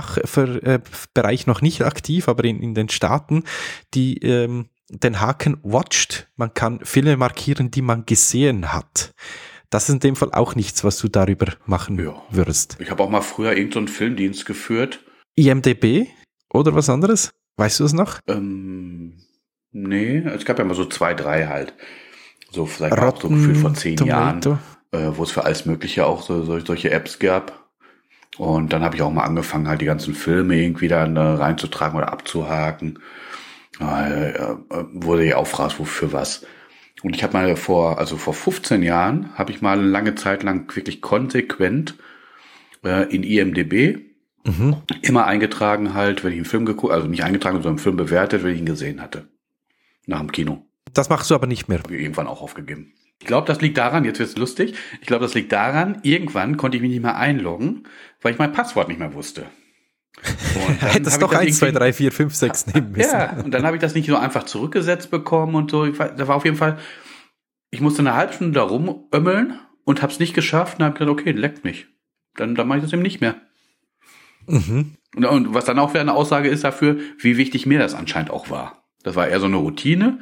Dachbereich noch nicht aktiv, aber in, in den Staaten, die ähm, den Haken watched. Man kann Filme markieren, die man gesehen hat. Das ist in dem Fall auch nichts, was du darüber machen ja. würdest. Ich habe auch mal früher irgendeinen so Filmdienst geführt. I M D B oder was anderes? Weißt du es noch? Ähm, nee, es gab ja mal so zwei, drei halt. So vielleicht auch so gefühlt vor zehn Tomato. Jahren, äh, wo es für alles Mögliche auch so, so solche Apps gab. Und dann habe ich auch mal angefangen, halt die ganzen Filme irgendwie dann äh, reinzutragen oder abzuhaken. Äh, äh, wurde ja auch gefragt, wofür was. Und ich habe mal vor, also vor fünfzehn Jahren, habe ich mal eine lange Zeit lang wirklich konsequent äh, in I M D B mhm. immer eingetragen halt, wenn ich einen Film geguckt, also nicht eingetragen, sondern einen Film bewertet, wenn ich ihn gesehen hatte. Nach dem Kino. Das machst du aber nicht mehr. Habe ich irgendwann auch aufgegeben. Ich glaube, das liegt daran, jetzt wird's lustig, ich glaube, das liegt daran, irgendwann konnte ich mich nicht mehr einloggen, weil ich mein Passwort nicht mehr wusste. Hättest doch eins, zwei, drei, vier, fünf, sechs nehmen müssen. Ja, und dann habe ich das nicht so einfach zurückgesetzt bekommen und so. Da war auf jeden Fall, ich musste eine halbe Stunde da rumömmeln und habe es nicht geschafft und habe gesagt, okay, leckt mich. Dann, dann mache ich das eben nicht mehr. Mhm. Und, und was dann auch wieder eine Aussage ist dafür, wie wichtig mir das anscheinend auch war. Das war eher so eine Routine.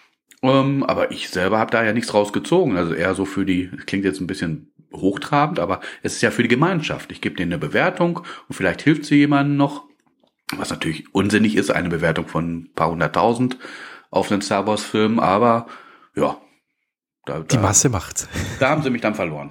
Um, aber ich selber habe da ja nichts rausgezogen. Also eher so für die, das klingt jetzt ein bisschen hochtrabend, aber es ist ja für die Gemeinschaft. Ich gebe denen eine Bewertung und vielleicht hilft sie jemandem noch. Was natürlich unsinnig ist, eine Bewertung von ein paar hunderttausend auf einen Star Wars Film, aber ja. Da, die da, Masse macht's. Da haben sie mich dann verloren.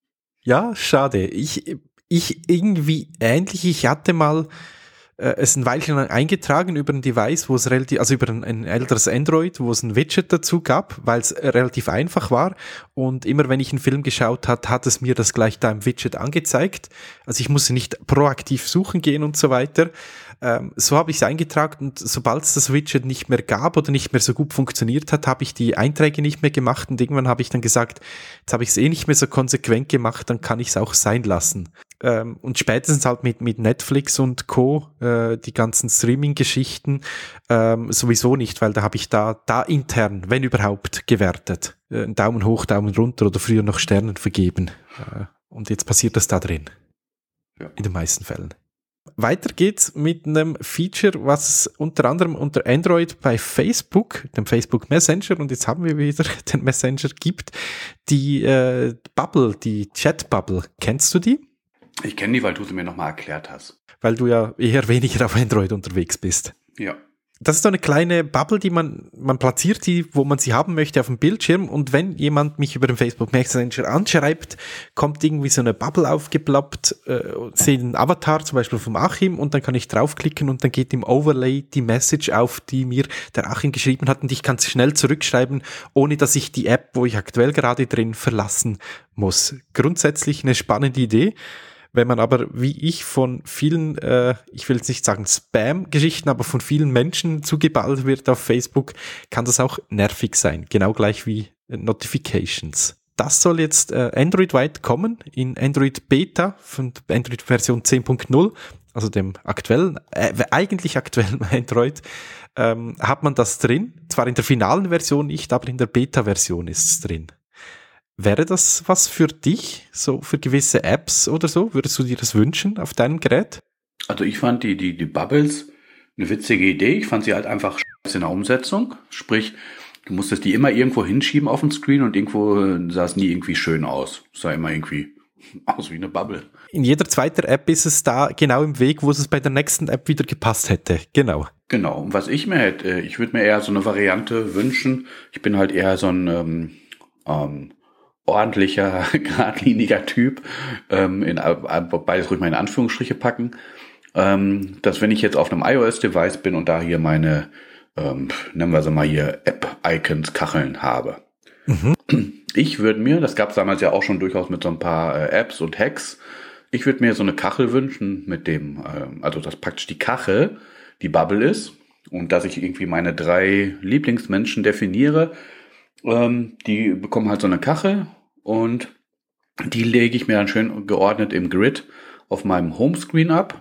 Ja, schade. Ich, ich irgendwie ähnlich, ich hatte mal äh, es ein Weilchen lang eingetragen über ein Device, wo es relativ, also über ein, ein älteres Android, wo es ein Widget dazu gab, weil es relativ einfach war und immer wenn ich einen Film geschaut hat, hat es mir das gleich da im Widget angezeigt. Also ich musste nicht proaktiv suchen gehen und so weiter. Ähm, so habe ich es eingetragen und sobald es das Widget nicht mehr gab oder nicht mehr so gut funktioniert hat, habe ich die Einträge nicht mehr gemacht und irgendwann habe ich dann gesagt, jetzt habe ich es eh nicht mehr so konsequent gemacht, dann kann ich es auch sein lassen. Ähm, und spätestens halt mit, mit Netflix und Co., äh, die ganzen Streaming-Geschichten, ähm, sowieso nicht, weil da habe ich da, da intern, wenn überhaupt, gewertet. Äh, Daumen hoch, Daumen runter oder früher noch Sternen vergeben. Äh, und jetzt passiert das da drin. Ja. In den meisten Fällen. Weiter geht's mit einem Feature, was es unter anderem unter Android bei Facebook, dem Facebook Messenger, und jetzt haben wir wieder den Messenger, gibt, die äh, Bubble, die Chat-Bubble. Kennst du die? Ich kenne die, weil du sie mir nochmal erklärt hast. Weil du ja eher weniger auf Android unterwegs bist. Ja. Das ist so eine kleine Bubble, die man, man platziert die, wo man sie haben möchte auf dem Bildschirm und wenn jemand mich über den Facebook Messenger anschreibt, kommt irgendwie so eine Bubble aufgeploppt, äh, sehe einen Avatar zum Beispiel vom Achim und dann kann ich draufklicken und dann geht im Overlay die Message auf, die mir der Achim geschrieben hat und ich kann es schnell zurückschreiben, ohne dass ich die App, wo ich aktuell gerade drin verlassen muss. Grundsätzlich eine spannende Idee. Wenn man aber, wie ich, von vielen, äh, ich will jetzt nicht sagen Spam-Geschichten, aber von vielen Menschen zugeballt wird auf Facebook, kann das auch nervig sein. Genau gleich wie äh, Notifications. Das soll jetzt äh, Android-weit kommen, in Android Beta von Android-Version zehn Punkt null, also dem aktuellen, äh, eigentlich aktuellen Android, ähm, hat man das drin. Zwar in der finalen Version nicht, aber in der Beta-Version ist es drin. Wäre das was für dich, so für gewisse Apps oder so? Würdest du dir das wünschen auf deinem Gerät? Also ich fand die, die, die Bubbles eine witzige Idee. Ich fand sie halt einfach scheiße in der Umsetzung. Sprich, du musstest die immer irgendwo hinschieben auf dem Screen und irgendwo sah es nie irgendwie schön aus. Es sah immer irgendwie aus wie eine Bubble. In jeder zweiten App ist es da genau im Weg, wo es bei der nächsten App wieder gepasst hätte. Genau. Genau. Und was ich mir hätte, ich würde mir eher so eine Variante wünschen. Ich bin halt eher so ein ähm, ähm, ordentlicher, geradliniger Typ, ähm, in, beides ruhig mal in Anführungsstriche packen, ähm, dass wenn ich jetzt auf einem iOS-Device bin und da hier meine, ähm, nennen wir sie mal hier App-Icons, Kacheln habe. Mhm. Ich würde mir, das gab es damals ja auch schon durchaus mit so ein paar äh, Apps und Hacks, ich würde mir so eine Kachel wünschen mit dem, ähm, also dass praktisch die Kachel die Bubble ist und dass ich irgendwie meine drei Lieblingsmenschen definiere. Ähm, die bekommen halt so eine Kachel und die lege ich mir dann schön geordnet im Grid auf meinem Homescreen ab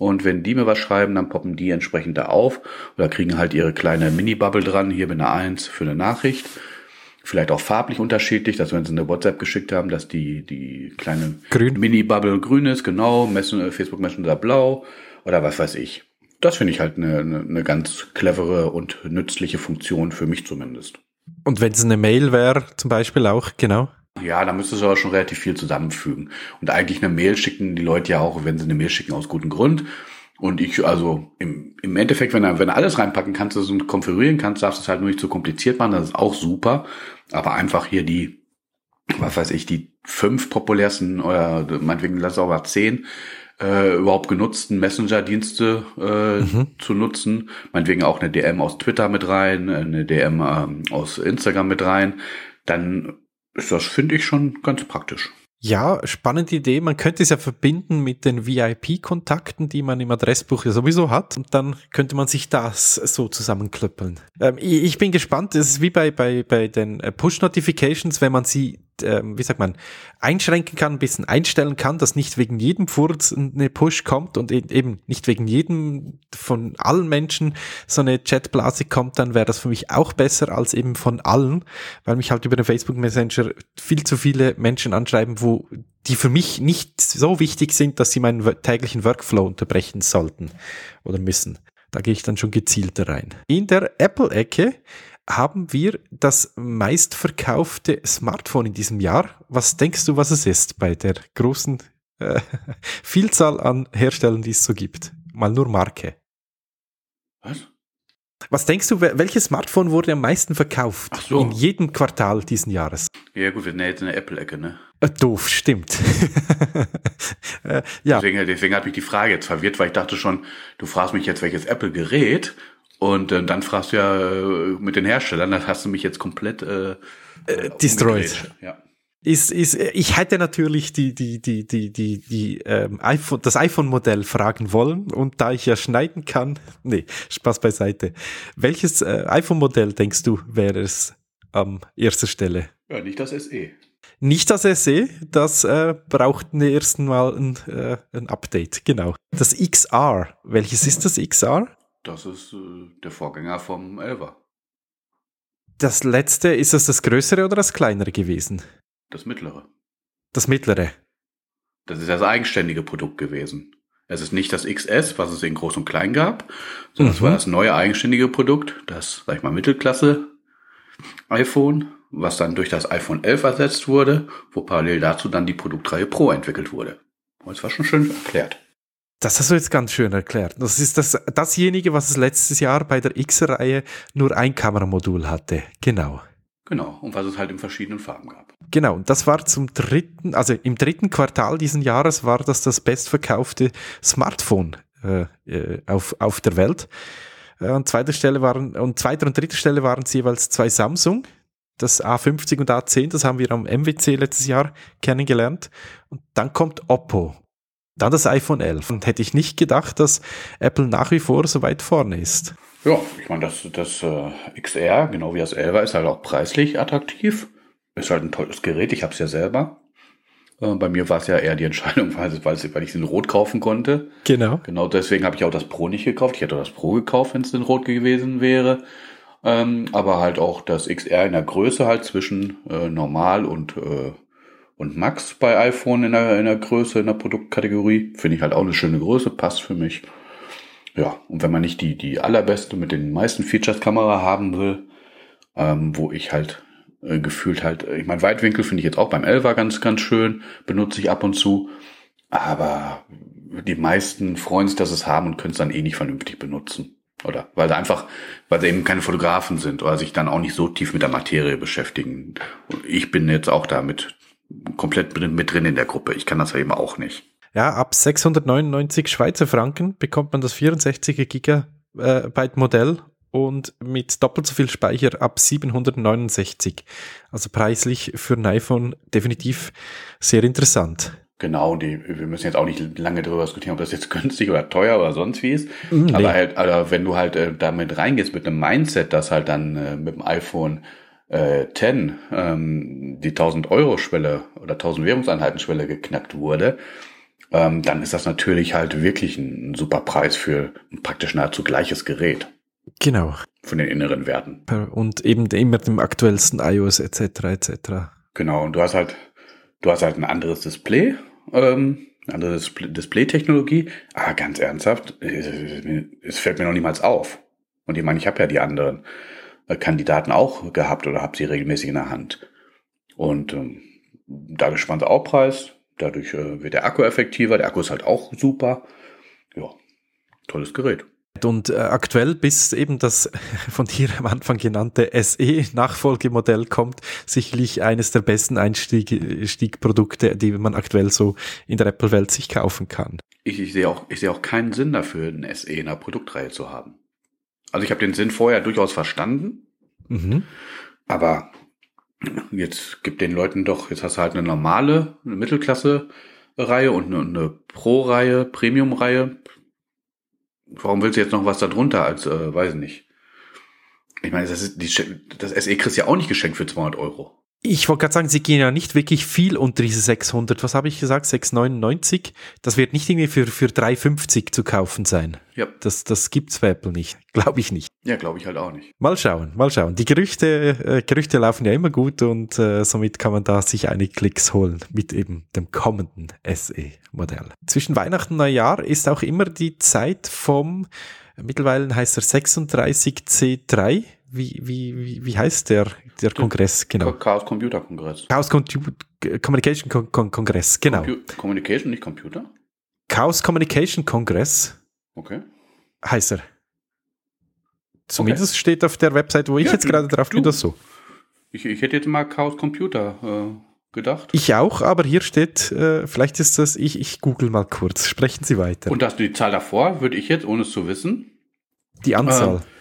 Und wenn die mir was schreiben, dann poppen die entsprechend da auf oder kriegen halt ihre kleine Mini-Bubble dran, hier bin eine Eins für eine Nachricht. Vielleicht auch farblich unterschiedlich, dass wenn sie eine WhatsApp geschickt haben, dass die die kleine grün. Mini-Bubble grün ist, genau, Messenger, Facebook Messenger blau oder was weiß ich. Das finde ich halt eine, eine, eine ganz clevere und nützliche Funktion für mich zumindest. Und wenn es eine Mail wäre, zum Beispiel auch, genau. Ja, da müsstest du aber schon relativ viel zusammenfügen. Und eigentlich eine Mail schicken die Leute ja auch, wenn sie eine Mail schicken, aus gutem Grund. Und ich, also im, im Endeffekt, wenn du, wenn du alles reinpacken kannst und konfigurieren kannst, darfst du es halt nur nicht zu kompliziert machen, das ist auch super. Aber einfach hier die, was weiß ich, die fünf populärsten oder meinetwegen lass es auch mal zehn äh, überhaupt genutzten Messenger-Dienste äh, mhm. zu nutzen. Meinetwegen auch eine D M aus Twitter mit rein, eine D M ähm, aus Instagram mit rein. Dann ist das, finde ich, schon ganz praktisch. Ja, spannende Idee. Man könnte es ja verbinden mit den V I P-Kontakten, die man im Adressbuch ja sowieso hat. Und dann könnte man sich das so zusammenklöppeln. Ähm, ich, ich bin gespannt. Es ist wie bei, bei, bei den Push-Notifications, wenn man sie, ähm, wie sagt man, einschränken kann, ein bisschen einstellen kann, dass nicht wegen jedem Furz eine Push kommt und eben nicht wegen jedem von allen Menschen so eine Chatblase kommt, dann wäre das für mich auch besser als eben von allen, weil mich halt über den Facebook Messenger viel zu viele Menschen anschreiben, wo die für mich nicht so wichtig sind, dass sie meinen täglichen Workflow unterbrechen sollten oder müssen. Da gehe ich dann schon gezielter rein. In der Apple-Ecke haben wir das meistverkaufte Smartphone in diesem Jahr. Was denkst du, was es ist bei der großen äh, Vielzahl an Herstellern, die es so gibt? Mal nur Marke. Was? Was denkst du, welches Smartphone wurde am meisten verkauft? Ach so. In jedem Quartal diesen Jahres? Ja gut, wir sind ja jetzt in der Apple-Ecke, ne? Äh, doof, stimmt. äh, ja. Deswegen, deswegen hat mich die Frage jetzt verwirrt, weil ich dachte schon, du fragst mich jetzt, welches Apple-Gerät. Und äh, dann fragst du ja äh, mit den Herstellern, das hast du mich jetzt komplett äh, äh, destroyed. Ja. Ist, ist, ich hätte natürlich die, die, die, die, die, die ähm, iPhone, das iPhone-Modell fragen wollen und da ich ja schneiden kann, nee, Spaß beiseite. Welches äh, iPhone-Modell denkst du wäre es an erster Stelle? Ja, nicht das S E. Nicht das S E, das äh, braucht ne ersten Mal ein, äh, ein Update, genau. Das X R, welches ist das X R? Das ist äh, der Vorgänger vom elfer. Das letzte, ist das das größere oder das kleinere gewesen? Das mittlere. Das mittlere. Das ist das eigenständige Produkt gewesen. Es ist nicht das X S, was es in groß und klein gab, sondern es mhm. war das neue eigenständige Produkt, das, sag ich mal, Mittelklasse iPhone, was dann durch das iPhone elf ersetzt wurde, wo parallel dazu dann die Produktreihe Pro entwickelt wurde. Und das war schon schön erklärt. Das hast du jetzt ganz schön erklärt. Das ist das, dasjenige, was es letztes Jahr bei der X-Reihe nur ein Kameramodul hatte. Genau. Genau, und was es halt in verschiedenen Farben gab. Genau, und das war zum dritten, also im dritten Quartal diesen Jahres war das das bestverkaufte Smartphone äh, auf, auf der Welt. Äh, an zweiter Stelle waren, und zweiter und dritter Stelle waren es jeweils zwei Samsung. Das A fünfzig und A zehn, das haben wir am M W C letztes Jahr kennengelernt. Und dann kommt Oppo. Dann das iPhone elf. Und hätte ich nicht gedacht, dass Apple nach wie vor so weit vorne ist. Ja, ich meine, das, das äh, X R, genau wie das elfer, ist halt auch preislich attraktiv. Ist halt ein tolles Gerät, ich habe es ja selber. Äh, bei mir war es ja eher die Entscheidung, weil, weil, weil ich es in Rot kaufen konnte. Genau. Genau deswegen habe ich auch das Pro nicht gekauft. Ich hätte auch das Pro gekauft, wenn es in Rot gewesen wäre. Ähm, aber halt auch das X R in der Größe halt zwischen äh, normal und äh, und Max bei iPhone in der, in der Größe, in der Produktkategorie. Finde ich halt auch eine schöne Größe, passt für mich. Ja, und wenn man nicht die, die allerbeste mit den meisten Features Kamera haben will, ähm, wo ich halt äh, gefühlt halt, ich meine, Weitwinkel finde ich jetzt auch beim elfer ganz, ganz schön, benutze ich ab und zu, aber die meisten freuen sich, dass sie es haben und können es dann eh nicht vernünftig benutzen. Oder weil sie einfach, weil sie eben keine Fotografen sind oder sich dann auch nicht so tief mit der Materie beschäftigen. Und ich bin jetzt auch da mit komplett mit drin in der Gruppe. Ich kann das ja eben auch nicht. Ja, ab sechshundertneunundneunzig Schweizer Franken bekommt man das vierundsechzig Gigabyte Modell und mit doppelt so viel Speicher ab siebenhundertneunundsechzig. Also preislich für ein iPhone definitiv sehr interessant. Genau, die, wir müssen jetzt auch nicht lange darüber diskutieren, ob das jetzt günstig oder teuer oder sonst wie ist. Nee. Aber halt, also wenn du halt äh, damit reingehst mit einem Mindset, das halt dann äh, mit dem iPhone äh, zehn ähm, die tausend Euro Schwelle oder tausend Währungseinheiten Schwelle geknackt wurde, ähm, dann ist das natürlich halt wirklich ein super Preis für ein praktisch nahezu gleiches Gerät. Genau. Von den inneren Werten. Und eben immer dem aktuellsten iOS et cetera et cetera. Genau, und du hast halt, du hast halt ein anderes Display, ähm, eine andere Display-Technologie. Ah, ganz ernsthaft, es fällt mir noch niemals auf. Und ich meine, ich habe ja die anderen Kandidaten auch gehabt oder habe sie regelmäßig in der Hand. Und ähm, dadurch sparen sie auch Preis, dadurch äh, wird der Akku effektiver, der Akku ist halt auch super. Ja, tolles Gerät. Und äh, aktuell, bis eben das von dir am Anfang genannte S E-Nachfolgemodell kommt, sicherlich eines der besten Einstiegprodukte, die man aktuell so in der Apple-Welt sich kaufen kann. Ich, ich sehe auch, ich sehe auch keinen Sinn dafür, ein S E in der Produktreihe zu haben. Also ich habe den Sinn vorher durchaus verstanden, mhm. aber jetzt gibt den Leuten doch, jetzt hast du halt eine normale, eine Mittelklasse-Reihe und eine, eine Pro-Reihe, Premium-Reihe. Warum willst du jetzt noch was da drunter als, äh, weiß ich nicht. Ich meine, das, ist die, das S E kriegst du ja auch nicht geschenkt für zweihundert Euro. Ich wollte gerade sagen, sie gehen ja nicht wirklich viel unter diese sechshundert. Was habe ich gesagt? sechshundertneunundneunzig? Das wird nicht irgendwie für, für dreihundertfünfzig zu kaufen sein. Ja. Das, das gibt's bei Apple nicht. Glaube ich nicht. Ja, glaube ich halt auch nicht. Mal schauen, mal schauen. Die Gerüchte, äh, Gerüchte laufen ja immer gut und äh, somit kann man da sich einige Klicks holen mit eben dem kommenden S E-Modell. Zwischen Weihnachten und Neujahr ist auch immer die Zeit vom, mittlerweile heißt er sechsunddreißig C drei. Wie, wie, wie, wie heißt der, der Kongress, genau? Chaos Computer Kongress. Chaos Communication Kon Kon Kongress, genau. Compu Communication, nicht Computer? Chaos Communication Kongress. Okay. Heißt er. Zumindest okay. Steht auf der Website, wo ich ja, jetzt gerade drauf bin, das so. Ich, ich hätte jetzt mal Chaos Computer äh, gedacht. Ich auch, aber hier steht, äh, vielleicht ist das, ich, ich google mal kurz. Sprechen Sie weiter. Und das, die Zahl davor, würde ich jetzt, ohne es zu wissen. Die Anzahl. Äh,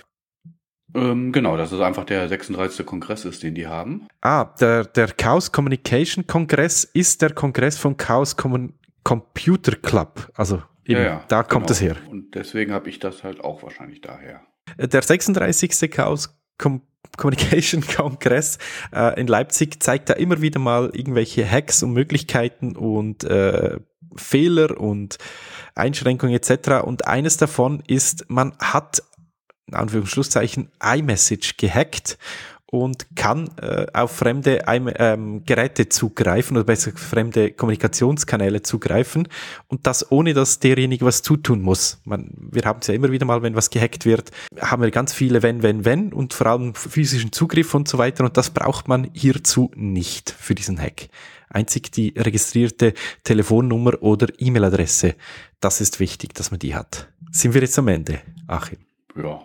Ähm, genau, dass es einfach der sechsunddreißigste Kongress ist, den die haben. Ah, der, der Chaos Communication Kongress ist der Kongress vom Chaos Com Computer Club. Also eben, ja, ja, da kommt genau. es her. Und deswegen habe ich das halt auch wahrscheinlich daher. Der sechsunddreißigste Chaos Com Communication Kongress äh, in Leipzig zeigt da immer wieder mal irgendwelche Hacks und Möglichkeiten und äh, Fehler und Einschränkungen et cetera. Und eines davon ist, man hat in Anführungsschlusszeichen iMessage gehackt und kann äh, auf fremde ähm, Geräte zugreifen oder besser fremde Kommunikationskanäle zugreifen und das ohne, dass derjenige was zutun muss. Man, wir haben es ja immer wieder mal, wenn was gehackt wird, haben wir ganz viele wenn, wenn, wenn und vor allem physischen Zugriff und so weiter und das braucht man hierzu nicht für diesen Hack. Einzig die registrierte Telefonnummer oder E-Mail-Adresse, das ist wichtig, dass man die hat. Sind wir jetzt am Ende, Achim? Ja.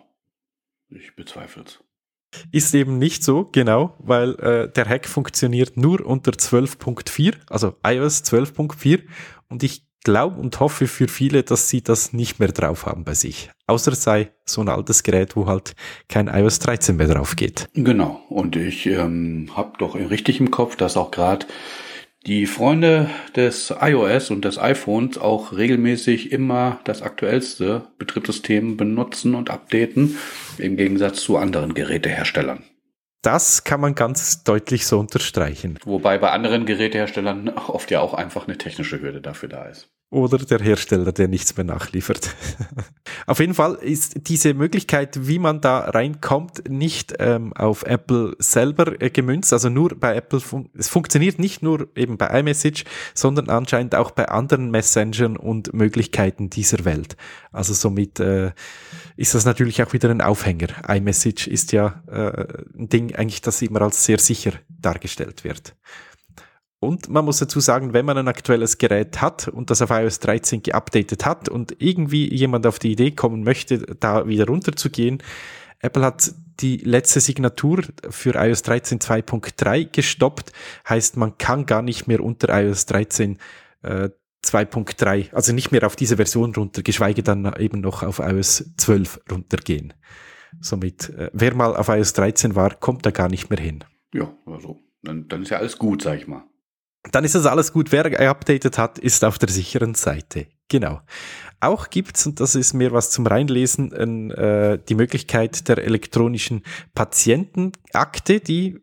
Ich bezweifle es. Ist eben nicht so, genau, weil äh, der Hack funktioniert nur unter zwölf Punkt vier, also iOS zwölf Punkt vier und ich glaube und hoffe für viele, dass sie das nicht mehr drauf haben bei sich. Außer es sei so ein altes Gerät, wo halt kein iOS dreizehn mehr drauf geht. Genau, und ich ähm, habe doch richtig im Kopf, dass auch gerade die Freunde des iOS und des iPhones auch regelmäßig immer das aktuellste Betriebssystem benutzen und updaten, im Gegensatz zu anderen Geräteherstellern. Das kann man ganz deutlich so unterstreichen. Wobei bei anderen Geräteherstellern oft ja auch einfach eine technische Hürde dafür da ist. Oder der Hersteller, der nichts mehr nachliefert. Auf jeden Fall ist diese Möglichkeit, wie man da reinkommt, nicht ähm, auf Apple selber äh, gemünzt. Also nur bei Apple, fun es funktioniert nicht nur eben bei iMessage, sondern anscheinend auch bei anderen Messengern und Möglichkeiten dieser Welt. Also somit äh, ist das natürlich auch wieder ein Aufhänger. iMessage ist ja äh, ein Ding eigentlich, das immer als sehr sicher dargestellt wird. Und man muss dazu sagen, wenn man ein aktuelles Gerät hat und das auf iOS dreizehn geupdatet hat und irgendwie jemand auf die Idee kommen möchte, da wieder runterzugehen, Apple hat die letzte Signatur für iOS dreizehn zwei Punkt drei gestoppt, heißt man kann gar nicht mehr unter iOS dreizehn äh, zwei Punkt drei, also nicht mehr auf diese Version runter, geschweige dann eben noch auf iOS zwölf runtergehen. Somit, äh, wer mal auf iOS dreizehn war, kommt da gar nicht mehr hin. Ja, also dann, dann ist ja alles gut, sag ich mal. Dann ist das alles gut. Wer geupdatet hat, ist auf der sicheren Seite. Genau. Auch gibt's, und das ist mehr was zum Reinlesen, äh, die Möglichkeit der elektronischen Patientenakte, die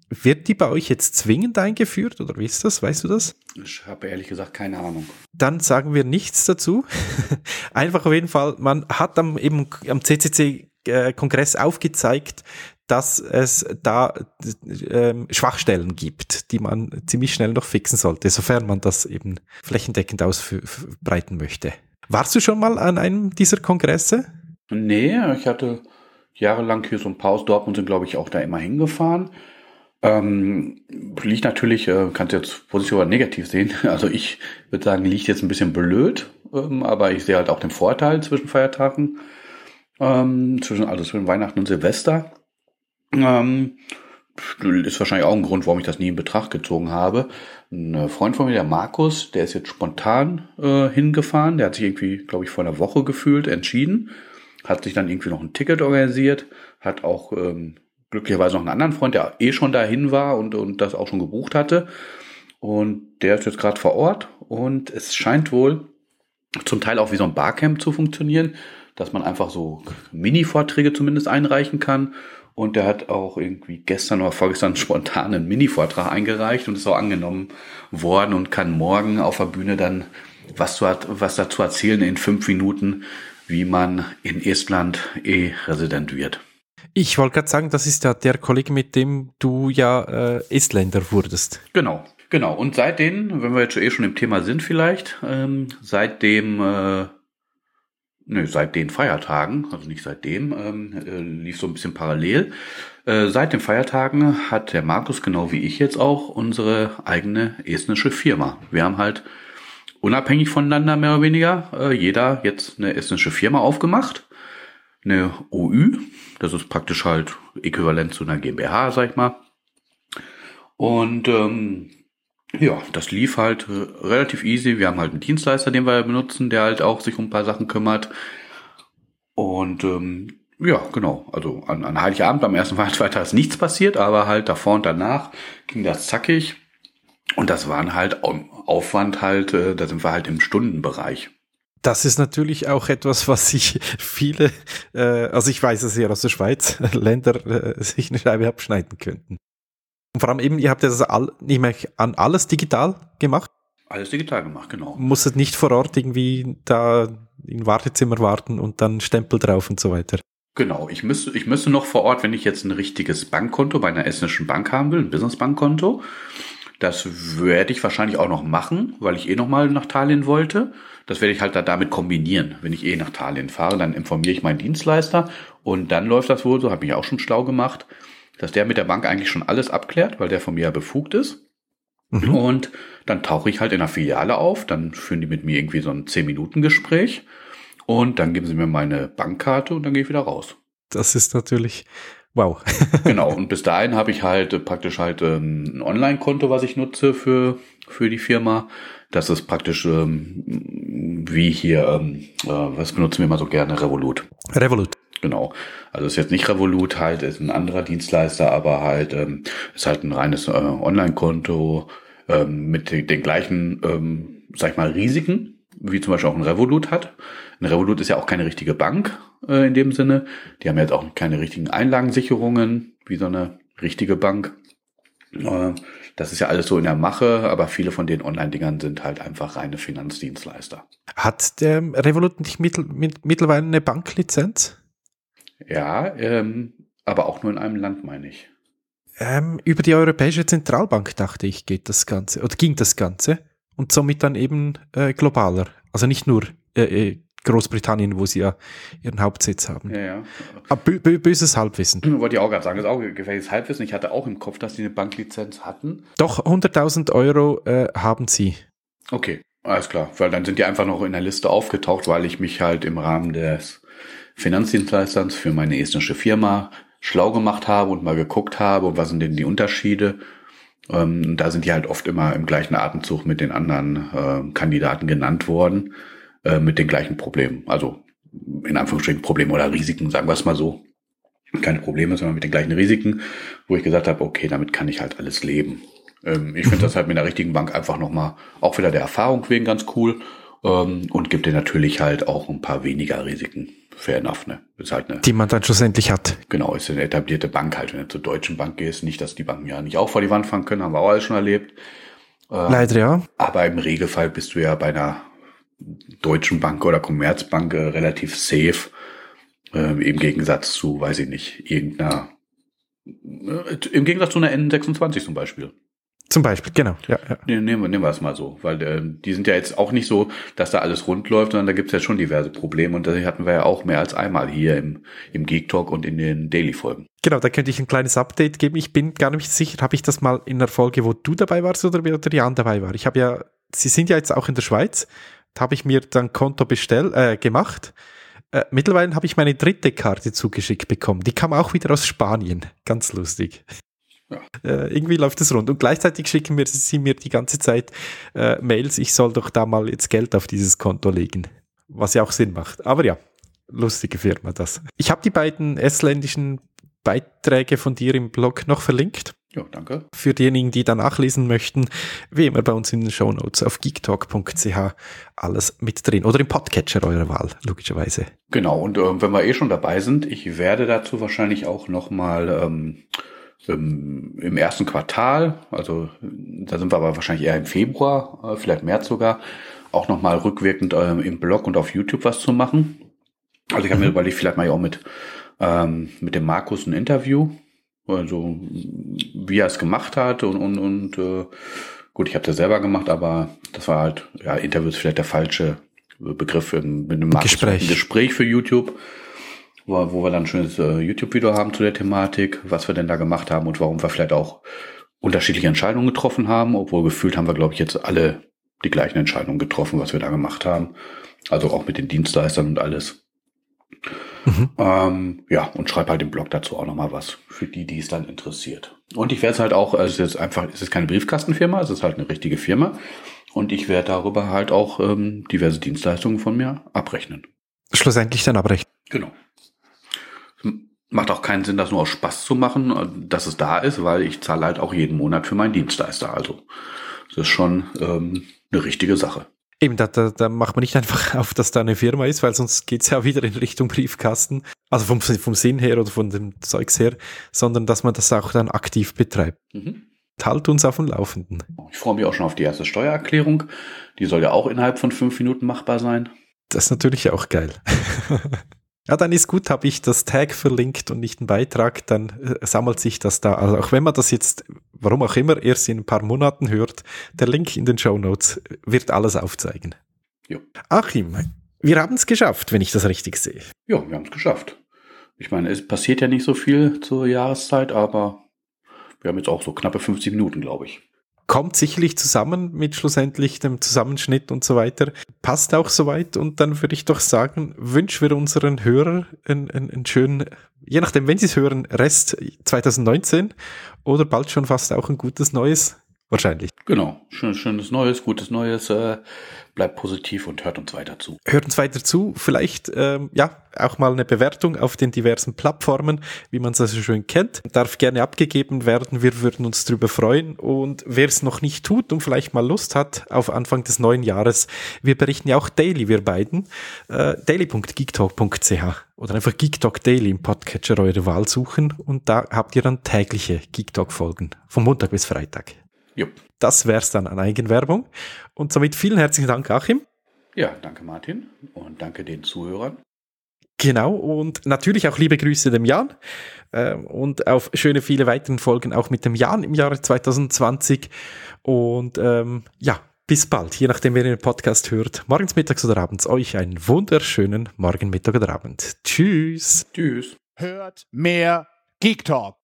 Wird die bei euch jetzt zwingend eingeführt oder wie ist das? Weißt du das? Ich habe ehrlich gesagt keine Ahnung. Dann sagen wir nichts dazu. Einfach auf jeden Fall, man hat am, eben am C C C-Kongress aufgezeigt, dass es da äh, Schwachstellen gibt, die man ziemlich schnell noch fixen sollte, sofern man das eben flächendeckend ausbreiten möchte. Warst du schon mal an einem dieser Kongresse? Nee, ich hatte jahrelang hier so ein paar aus Dortmund, sind glaube ich auch da immer hingefahren. Ähm, liegt natürlich, äh, kannst du jetzt positiv oder negativ sehen, also ich würde sagen, liegt jetzt ein bisschen blöd, ähm, aber ich sehe halt auch den Vorteil zwischen Feiertagen, ähm, zwischen, also zwischen Weihnachten und Silvester. Ähm, ist wahrscheinlich auch ein Grund, warum ich das nie in Betracht gezogen habe. Ein Freund von mir, der Markus, der ist jetzt spontan äh, hingefahren, der hat sich irgendwie, glaube ich, vor einer Woche gefühlt entschieden, hat sich dann irgendwie noch ein Ticket organisiert, hat auch ähm, glücklicherweise noch einen anderen Freund, der eh schon dahin war und, und das auch schon gebucht hatte. Und der ist jetzt gerade vor Ort und es scheint wohl zum Teil auch wie so ein Barcamp zu funktionieren, dass man einfach so Mini-Vorträge zumindest einreichen kann. Und der hat auch irgendwie gestern oder vorgestern spontan einen Mini-Vortrag eingereicht und ist auch angenommen worden und kann morgen auf der Bühne dann was, zu, was dazu erzählen in fünf Minuten, wie man in Estland E-Resident wird. Ich wollte gerade sagen, das ist ja der Kollege, mit dem du ja äh, Estländer wurdest. Genau, genau. Und seitdem, wenn wir jetzt eh schon im Thema sind vielleicht, ähm, seitdem, äh, nö, seit den Feiertagen, also nicht seitdem, ähm, äh, lief so ein bisschen parallel. Äh, seit den Feiertagen hat der Markus, genau wie ich jetzt auch, unsere eigene estnische Firma. Wir haben halt unabhängig voneinander mehr oder weniger äh, jeder jetzt eine estnische Firma aufgemacht. Eine O Ü, das ist praktisch halt äquivalent zu einer GmbH, sag ich mal. Und ähm, ja, das lief halt äh, relativ easy. Wir haben halt einen Dienstleister, den wir benutzen, der halt auch sich um ein paar Sachen kümmert. Und ähm, ja, genau, also an, an Heiligabend, am ersten Weihnachtstag ist nichts passiert, aber halt davor und danach ging das zackig. Und das waren halt Aufwand halt, äh, da sind wir halt im Stundenbereich. Das ist natürlich auch etwas, was sich viele, äh, also ich weiß es ja aus der Schweiz, Länder äh, sich eine Scheibe abschneiden könnten. Und vor allem eben, ihr habt ja das all, nicht mehr an alles digital gemacht? Alles digital gemacht, genau. Musstet nicht vor Ort irgendwie da im Wartezimmer warten und dann Stempel drauf und so weiter. Genau, ich müsste, ich müsste noch vor Ort, wenn ich jetzt ein richtiges Bankkonto bei einer estnischen Bank haben will, ein Business-Bankkonto, das werde ich wahrscheinlich auch noch machen, weil ich eh noch mal nach Tallinn wollte. Das werde ich halt da damit kombinieren. Wenn ich eh nach Tallinn fahre, dann informiere ich meinen Dienstleister und dann läuft das wohl so, habe ich auch schon schlau gemacht, dass der mit der Bank eigentlich schon alles abklärt, weil der von mir ja befugt ist. Mhm. Und dann tauche ich halt in der Filiale auf, dann führen die mit mir irgendwie so ein zehn Minuten Gespräch und dann geben sie mir meine Bankkarte und dann gehe ich wieder raus. Das ist natürlich... Wow. Genau, und bis dahin habe ich halt äh, praktisch halt ähm, ein Online-Konto, was ich nutze für für die Firma. Das ist praktisch ähm, wie hier, ähm, äh, was benutzen wir immer so gerne? Revolut. Revolut. Genau. Also ist jetzt nicht Revolut, halt ist ein anderer Dienstleister, aber halt ähm, ist halt ein reines äh, Online-Konto ähm, mit den, den gleichen, ähm, sag ich mal, Risiken, wie zum Beispiel auch ein Revolut hat. Ein Revolut ist ja auch keine richtige Bank äh, in dem Sinne. Die haben jetzt auch keine richtigen Einlagensicherungen wie so eine richtige Bank. Äh, das ist ja alles so in der Mache, aber viele von den Online-Dingern sind halt einfach reine Finanzdienstleister. Hat der Revolut nicht mittel, mit, mittlerweile eine Banklizenz? Ja, ähm, aber auch nur in einem Land, meine ich. Ähm, über die Europäische Zentralbank, dachte ich, geht das Ganze, oder ging das Ganze. Und somit dann eben äh, globaler. Also nicht nur äh, Großbritannien, wo sie ja ihren Hauptsitz haben. Ja, ja. Aber bö- bö- böses Halbwissen. Wollte ich auch gerade sagen, das ist auch gefährliches Halbwissen. Ich hatte auch im Kopf, dass die eine Banklizenz hatten. Doch, hunderttausend Euro äh, haben sie. Okay, alles klar. Weil dann sind die einfach noch in der Liste aufgetaucht, weil ich mich halt im Rahmen des Finanzdienstleisters für meine estnische Firma schlau gemacht habe und mal geguckt habe, und was sind denn die Unterschiede. Ähm, da sind die halt oft immer im gleichen Atemzug mit den anderen äh, Kandidaten genannt worden, äh, mit den gleichen Problemen. Also in Anführungsstrichen Probleme oder Risiken, sagen wir es mal so. Keine Probleme, sondern mit den gleichen Risiken, wo ich gesagt habe, okay, damit kann ich halt alles leben. Ähm, ich finde das halt mit einer richtigen Bank einfach nochmal, auch wieder der Erfahrung wegen, ganz cool, ähm, und gibt dir natürlich halt auch ein paar weniger Risiken fair enough, ne? Ist halt eine, die man dann schlussendlich hat. Genau, ist eine etablierte Bank halt. Wenn du zur Deutschen Bank gehst, nicht, dass die Banken ja nicht auch vor die Wand fahren können, haben wir auch alles schon erlebt. Ähm, Leider, ja. Aber im Regelfall bist du ja bei einer Deutschen Bank oder Commerzbank äh, relativ safe, äh, im Gegensatz zu, weiß ich nicht, irgendeiner, äh, im Gegensatz zu einer N sechsundzwanzig zum Beispiel. Zum Beispiel, genau. Ja, ja. Nehmen, nehmen wir es mal so, weil äh, die sind ja jetzt auch nicht so, dass da alles rund läuft, sondern da gibt es ja schon diverse Probleme und das hatten wir ja auch mehr als einmal hier im, im Geek Talk und in den Daily-Folgen. Genau, da könnte ich ein kleines Update geben. Ich bin gar nicht sicher, habe ich das mal in der Folge, wo du dabei warst oder wo der Jan dabei war? Ich habe ja, sie sind ja jetzt auch in der Schweiz, da habe ich mir dann Konto bestell, äh, gemacht. Äh, mittlerweile habe ich meine dritte Karte zugeschickt bekommen. Die kam auch wieder aus Spanien. Ganz lustig. Ja. Äh, irgendwie läuft es rund. Und gleichzeitig schicken mir, sie mir die ganze Zeit äh, Mails, ich soll doch da mal jetzt Geld auf dieses Konto legen. Was ja auch Sinn macht. Aber ja, lustige Firma das. Ich habe die beiden estländischen Beiträge von dir im Blog noch verlinkt. Ja, danke. Für diejenigen, die da nachlesen möchten, wie immer bei uns in den Shownotes auf geektalk punkt c h alles mit drin. Oder im Podcatcher eurer Wahl, logischerweise. Genau, und äh, wenn wir eh schon dabei sind, ich werde dazu wahrscheinlich auch nochmal ähm, im, im ersten Quartal, also da sind wir aber wahrscheinlich eher im Februar, äh, vielleicht März sogar, auch nochmal rückwirkend äh, im Blog und auf YouTube was zu machen. Also ich habe mhm. mir überlegt, vielleicht mal ja auch mit, ähm, mit dem Markus ein Interview, also wie er es gemacht hat und und, und äh, gut, ich habe das selber gemacht, aber das war halt, ja, Interview ist vielleicht der falsche Begriff im, mit einem Markus, Gespräch. Ein Gespräch für YouTube, wo, wo wir dann ein schönes äh, YouTube-Video haben zu der Thematik, was wir denn da gemacht haben und warum wir vielleicht auch unterschiedliche Entscheidungen getroffen haben, obwohl gefühlt haben wir, glaube ich, jetzt alle die gleichen Entscheidungen getroffen, was wir da gemacht haben, also auch mit den Dienstleistern und alles. Mhm. Ähm, ja, und schreibe halt im Blog dazu auch nochmal was für die, die es dann interessiert. Und ich werde es halt auch, also es ist jetzt einfach, es ist keine Briefkastenfirma, es ist halt eine richtige Firma und ich werde darüber halt auch ähm, diverse Dienstleistungen von mir abrechnen. Schlussendlich dann abrechnen. Genau. Macht auch keinen Sinn, das nur aus Spaß zu machen, dass es da ist, weil ich zahle halt auch jeden Monat für meinen Dienstleister. Also das ist schon ähm, eine richtige Sache. Eben, da, da, da macht man nicht einfach auf, dass da eine Firma ist, weil sonst geht's ja wieder in Richtung Briefkasten, also vom, vom Sinn her oder von dem Zeugs her, sondern dass man das auch dann aktiv betreibt. Mhm. Halt uns auf dem Laufenden. Ich freue mich auch schon auf die erste Steuererklärung. Die soll ja auch innerhalb von fünf Minuten machbar sein. Das ist natürlich auch geil. Ja, dann ist gut, habe ich das Tag verlinkt und nicht einen Beitrag, dann äh, sammelt sich das da. Also auch wenn man das jetzt, warum auch immer, erst in ein paar Monaten hört, der Link in den Shownotes wird alles aufzeigen. Jo. Achim, wir haben es geschafft, wenn ich das richtig sehe. Ja, wir haben es geschafft. Ich meine, es passiert ja nicht so viel zur Jahreszeit, aber wir haben jetzt auch so knappe fünfzig Minuten, glaube ich. Kommt sicherlich zusammen mit schlussendlich dem Zusammenschnitt und so weiter. Passt auch soweit und dann würde ich doch sagen, wünschen wir unseren Hörern einen, einen, einen schönen, je nachdem, wenn sie es hören, Rest zwanzig neunzehn oder bald schon fast auch ein gutes Neues. Wahrscheinlich. Genau, schön, schönes Neues, gutes Neues, äh, bleibt positiv und hört uns weiter zu. Hört uns weiter zu, vielleicht ähm, ja auch mal eine Bewertung auf den diversen Plattformen, wie man es also schön kennt. Darf gerne abgegeben werden, wir würden uns drüber freuen und wer es noch nicht tut und vielleicht mal Lust hat auf Anfang des neuen Jahres, wir berichten ja auch daily, wir beiden, äh, daily punkt geektalk punkt c h oder einfach Geektalk Daily im Podcatcher eure Wahl suchen und da habt ihr dann tägliche Geektalk-Folgen, von Montag bis Freitag. Jupp. Das wäre es dann an Eigenwerbung. Und somit vielen herzlichen Dank, Achim. Ja, danke Martin und danke den Zuhörern. Genau, und natürlich auch liebe Grüße dem Jan äh, und auf schöne viele weiteren Folgen auch mit dem Jan im Jahre zwanzig zwanzig. Und ähm, ja, bis bald, je nachdem, wer den Podcast hört. Morgens, mittags oder abends euch einen wunderschönen Morgen, Mittag oder Abend. Tschüss. Tschüss. Hört mehr Geek Talk.